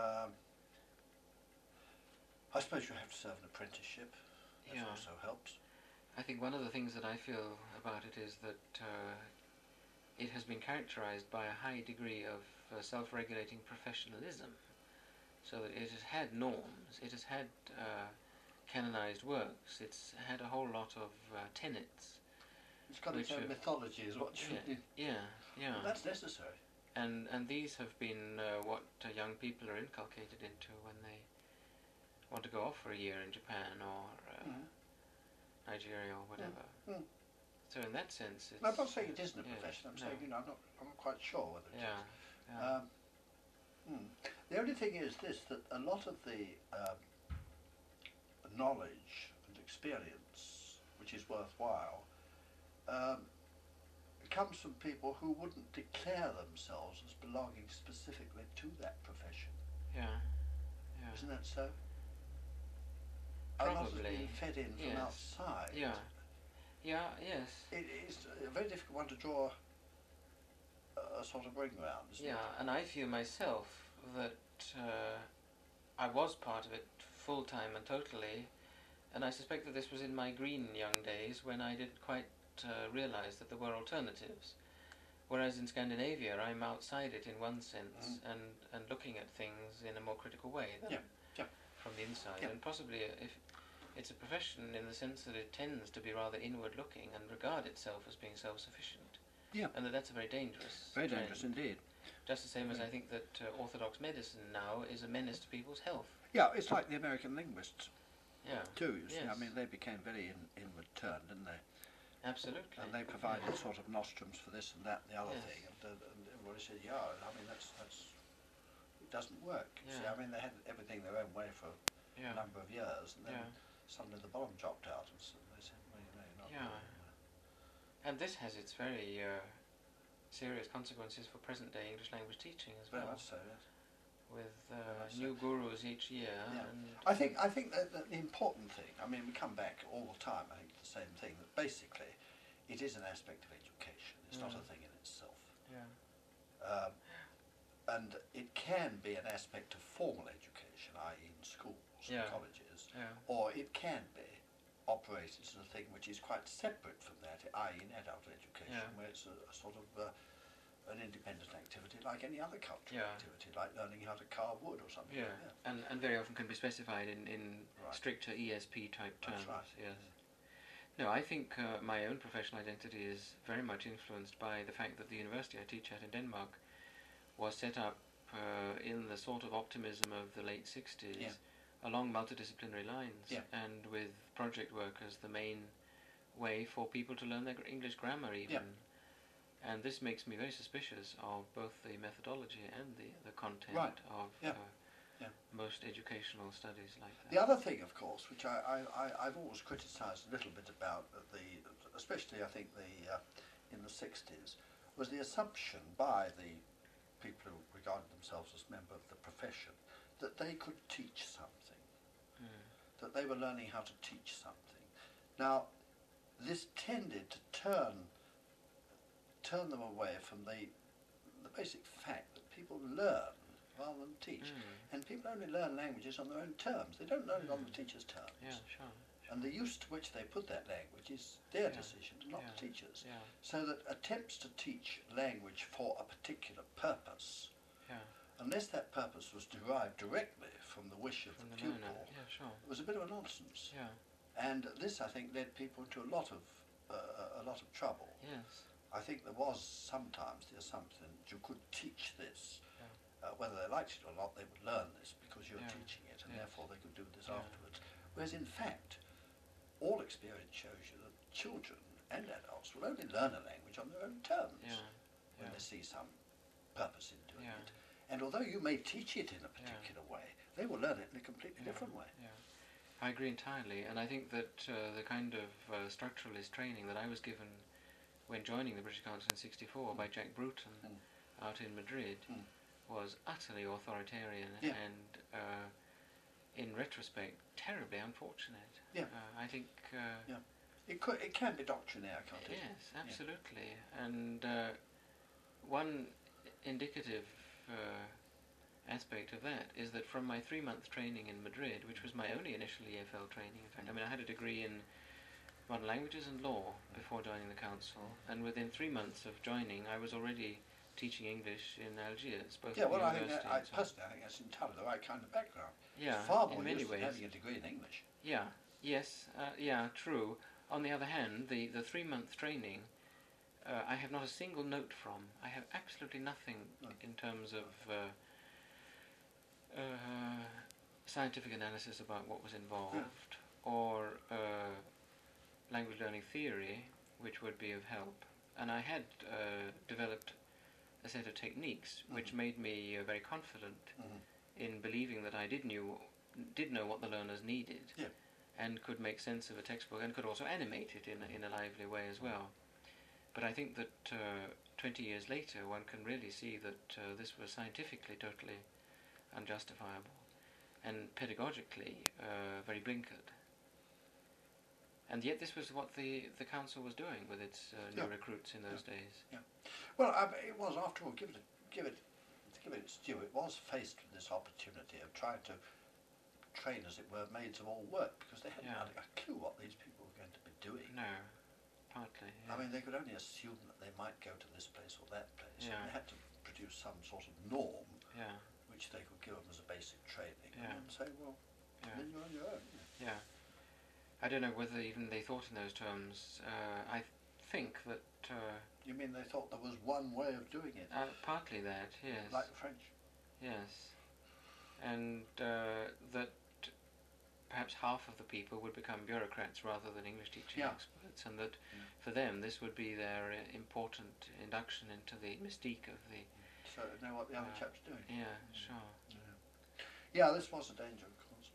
I suppose you have to serve an apprenticeship. That Yeah. also helps. I think one of the things that I feel about it is that it has been characterized by a high degree of self-regulating professionalism, so that it has had norms, it has had canonized works, it's had a whole lot of tenets. It's got its own mythology, is what you mean. Yeah. Well, that's necessary. And these have been what young people are inculcated into when they want to go off for a year in Japan or Nigeria or whatever. So in that sense, it's... No, I'm not saying it isn't a profession. I'm saying, I'm not quite sure whether it is. The only thing is this, that a lot of the knowledge and experience, which is worthwhile, comes from people who wouldn't declare themselves as belonging specifically to that profession. Yeah. Isn't that so? Probably. A lot has been fed in from outside. Yes. It is a very difficult one to draw a sort of ring round, isn't it? And I feel myself that I was part of it full-time and totally, and I suspect that this was in my green young days when I didn't quite realise that there were alternatives. Whereas in Scandinavia, I'm outside it in one sense and looking at things in a more critical way than from the inside. And possibly if it's a profession in the sense that it tends to be rather inward-looking and regard itself as being self-sufficient. And that's a very dangerous Very trend. dangerous indeed. Just the same as I think that orthodox medicine now is a menace to people's health. Yeah, it's like the American linguists too, you see. Yes. I mean, they became very inward-turned, didn't they? Absolutely. And they provided sort of nostrums for this and that and the other thing. And everybody said, I mean, that's it doesn't work. You see, I mean, they had everything their own way for a number of years, and then suddenly the bottom dropped out, and so they said, well, you're not doing it. And this has its very serious consequences for present-day English language teaching as well. Very much so, yes. With new gurus each year. And I think that the important thing, I mean, we come back all the time, I think, to the same thing, that basically it is an aspect of education. It's not a thing in itself. And it can be an aspect of formal education, i.e. in schools and colleges, or it can be operated as a thing which is quite separate from that, i.e. in adult education, where it's a sort of an independent activity like any other cultural activity, like learning how to carve wood or something like that. And very often can be specified in stricter ESP type terms. That's right. Yes. No, I think my own professional identity is very much influenced by the fact that the university I teach at in Denmark was set up in the sort of optimism of the late 60s along multidisciplinary lines and with project work as the main way for people to learn their English grammar even. And this makes me very suspicious of both the methodology and the content of most educational studies like that. The other thing, of course, which I've always criticised a little bit about, especially I think in the 60s, was the assumption by the people who regarded themselves as members of the profession that they could teach something, that they were learning how to teach something. Now, this tended to turn them away from the basic fact that people learn rather than teach. And people only learn languages on their own terms. They don't learn it on the teacher's terms. And the use to which they put that language is their decision, not the teacher's. So that attempts to teach language for a particular purpose, unless that purpose was derived directly from the wish of the pupil, was a bit of a nonsense. And this, I think, led people into a lot of trouble. I think there was sometimes the assumption that you could teach this, whether they liked it or not, they would learn this because you're teaching it, and therefore they could do this afterwards. Whereas in fact, all experience shows you that children and adults will only learn a language on their own terms when they see some purpose in doing it. And although you may teach it in a particular way, they will learn it in a completely different way. I agree entirely, and I think that the kind of structuralist training that I was given when joining the British Council in '64 by Jack Bruton out in Madrid was utterly authoritarian and, in retrospect, terribly unfortunate. I think... It can be doctrinaire, can't it? Yes, absolutely. And one indicative aspect of that is that from my 3-month training in Madrid, which was my only initial EFL training, in fact, I mean, I had a degree in modern languages and law before joining the council, and within 3 months of joining, I was already teaching English in Algiers, both Yeah, at well, I think university and so on. personally, I think that's entirely the right kind of background. Yeah, It's far more in many useful ways. having a degree in English. Yeah, yes, yeah, true. On the other hand, the 3-month training, I have not a single note from. I have absolutely nothing in terms of scientific analysis about what was involved, or language learning theory, which would be of help. And I had developed a set of techniques which made me very confident in believing that I did know what the learners needed, and could make sense of a textbook, and could also animate it in a lively way as well. But I think that 20 years later one can really see that this was scientifically totally unjustifiable, and pedagogically very blinkered. And yet this was what the council was doing with its new recruits in those days. Yeah. Well, it was, after all, give it its due, it was faced with this opportunity of trying to train, as it were, maids of all work, because they hadn't had a clue what these people were going to be doing. No, partly. Yeah. I mean, they could only assume that they might go to this place or that place, Yeah. and they had to produce some sort of norm Yeah. which they could give them as a basic training, Yeah. and then say, well, then you're on your own. Yeah. I don't know whether even they thought in those terms. I think that... You mean they thought there was one way of doing it? Partly that, yes. Like the French? Yes. And that perhaps half of the people would become bureaucrats rather than English teaching experts, and that for them this would be their important induction into the mystique of the... So they know what the other chap's doing. Yeah, sure. Yeah, this was a danger, of course.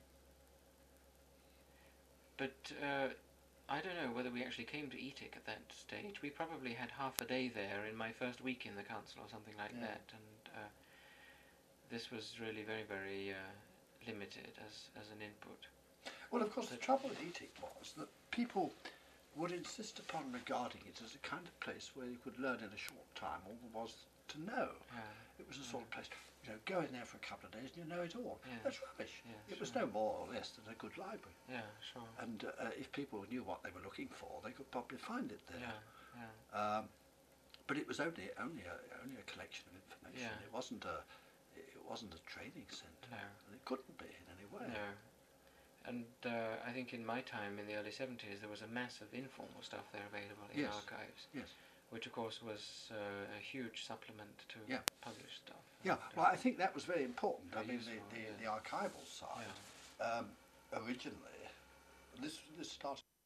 But I don't know whether we actually came to ETIC at that stage. We probably had half a day there in my first week in the council or something like that, and this was really very, very limited as an input. Well, of course, the trouble with ETIC was that people would insist upon regarding it as a kind of place where you could learn in a short time all there was to know. It was a sort of place, go in there for a couple of days and you know it all. That's rubbish. It was no more or less than a good library. Yeah, sure. And if people knew what they were looking for, they could probably find it there. But it was only a collection of information. It wasn't a training centre. No. And it couldn't be in any way. No. And I think in my time, in the early 70s, there was a mass of informal stuff there available in archives. Yes. Which, of course, was a huge supplement to published stuff. Yeah, well, I think that was very important. I mean, useful, the archival side, originally, this started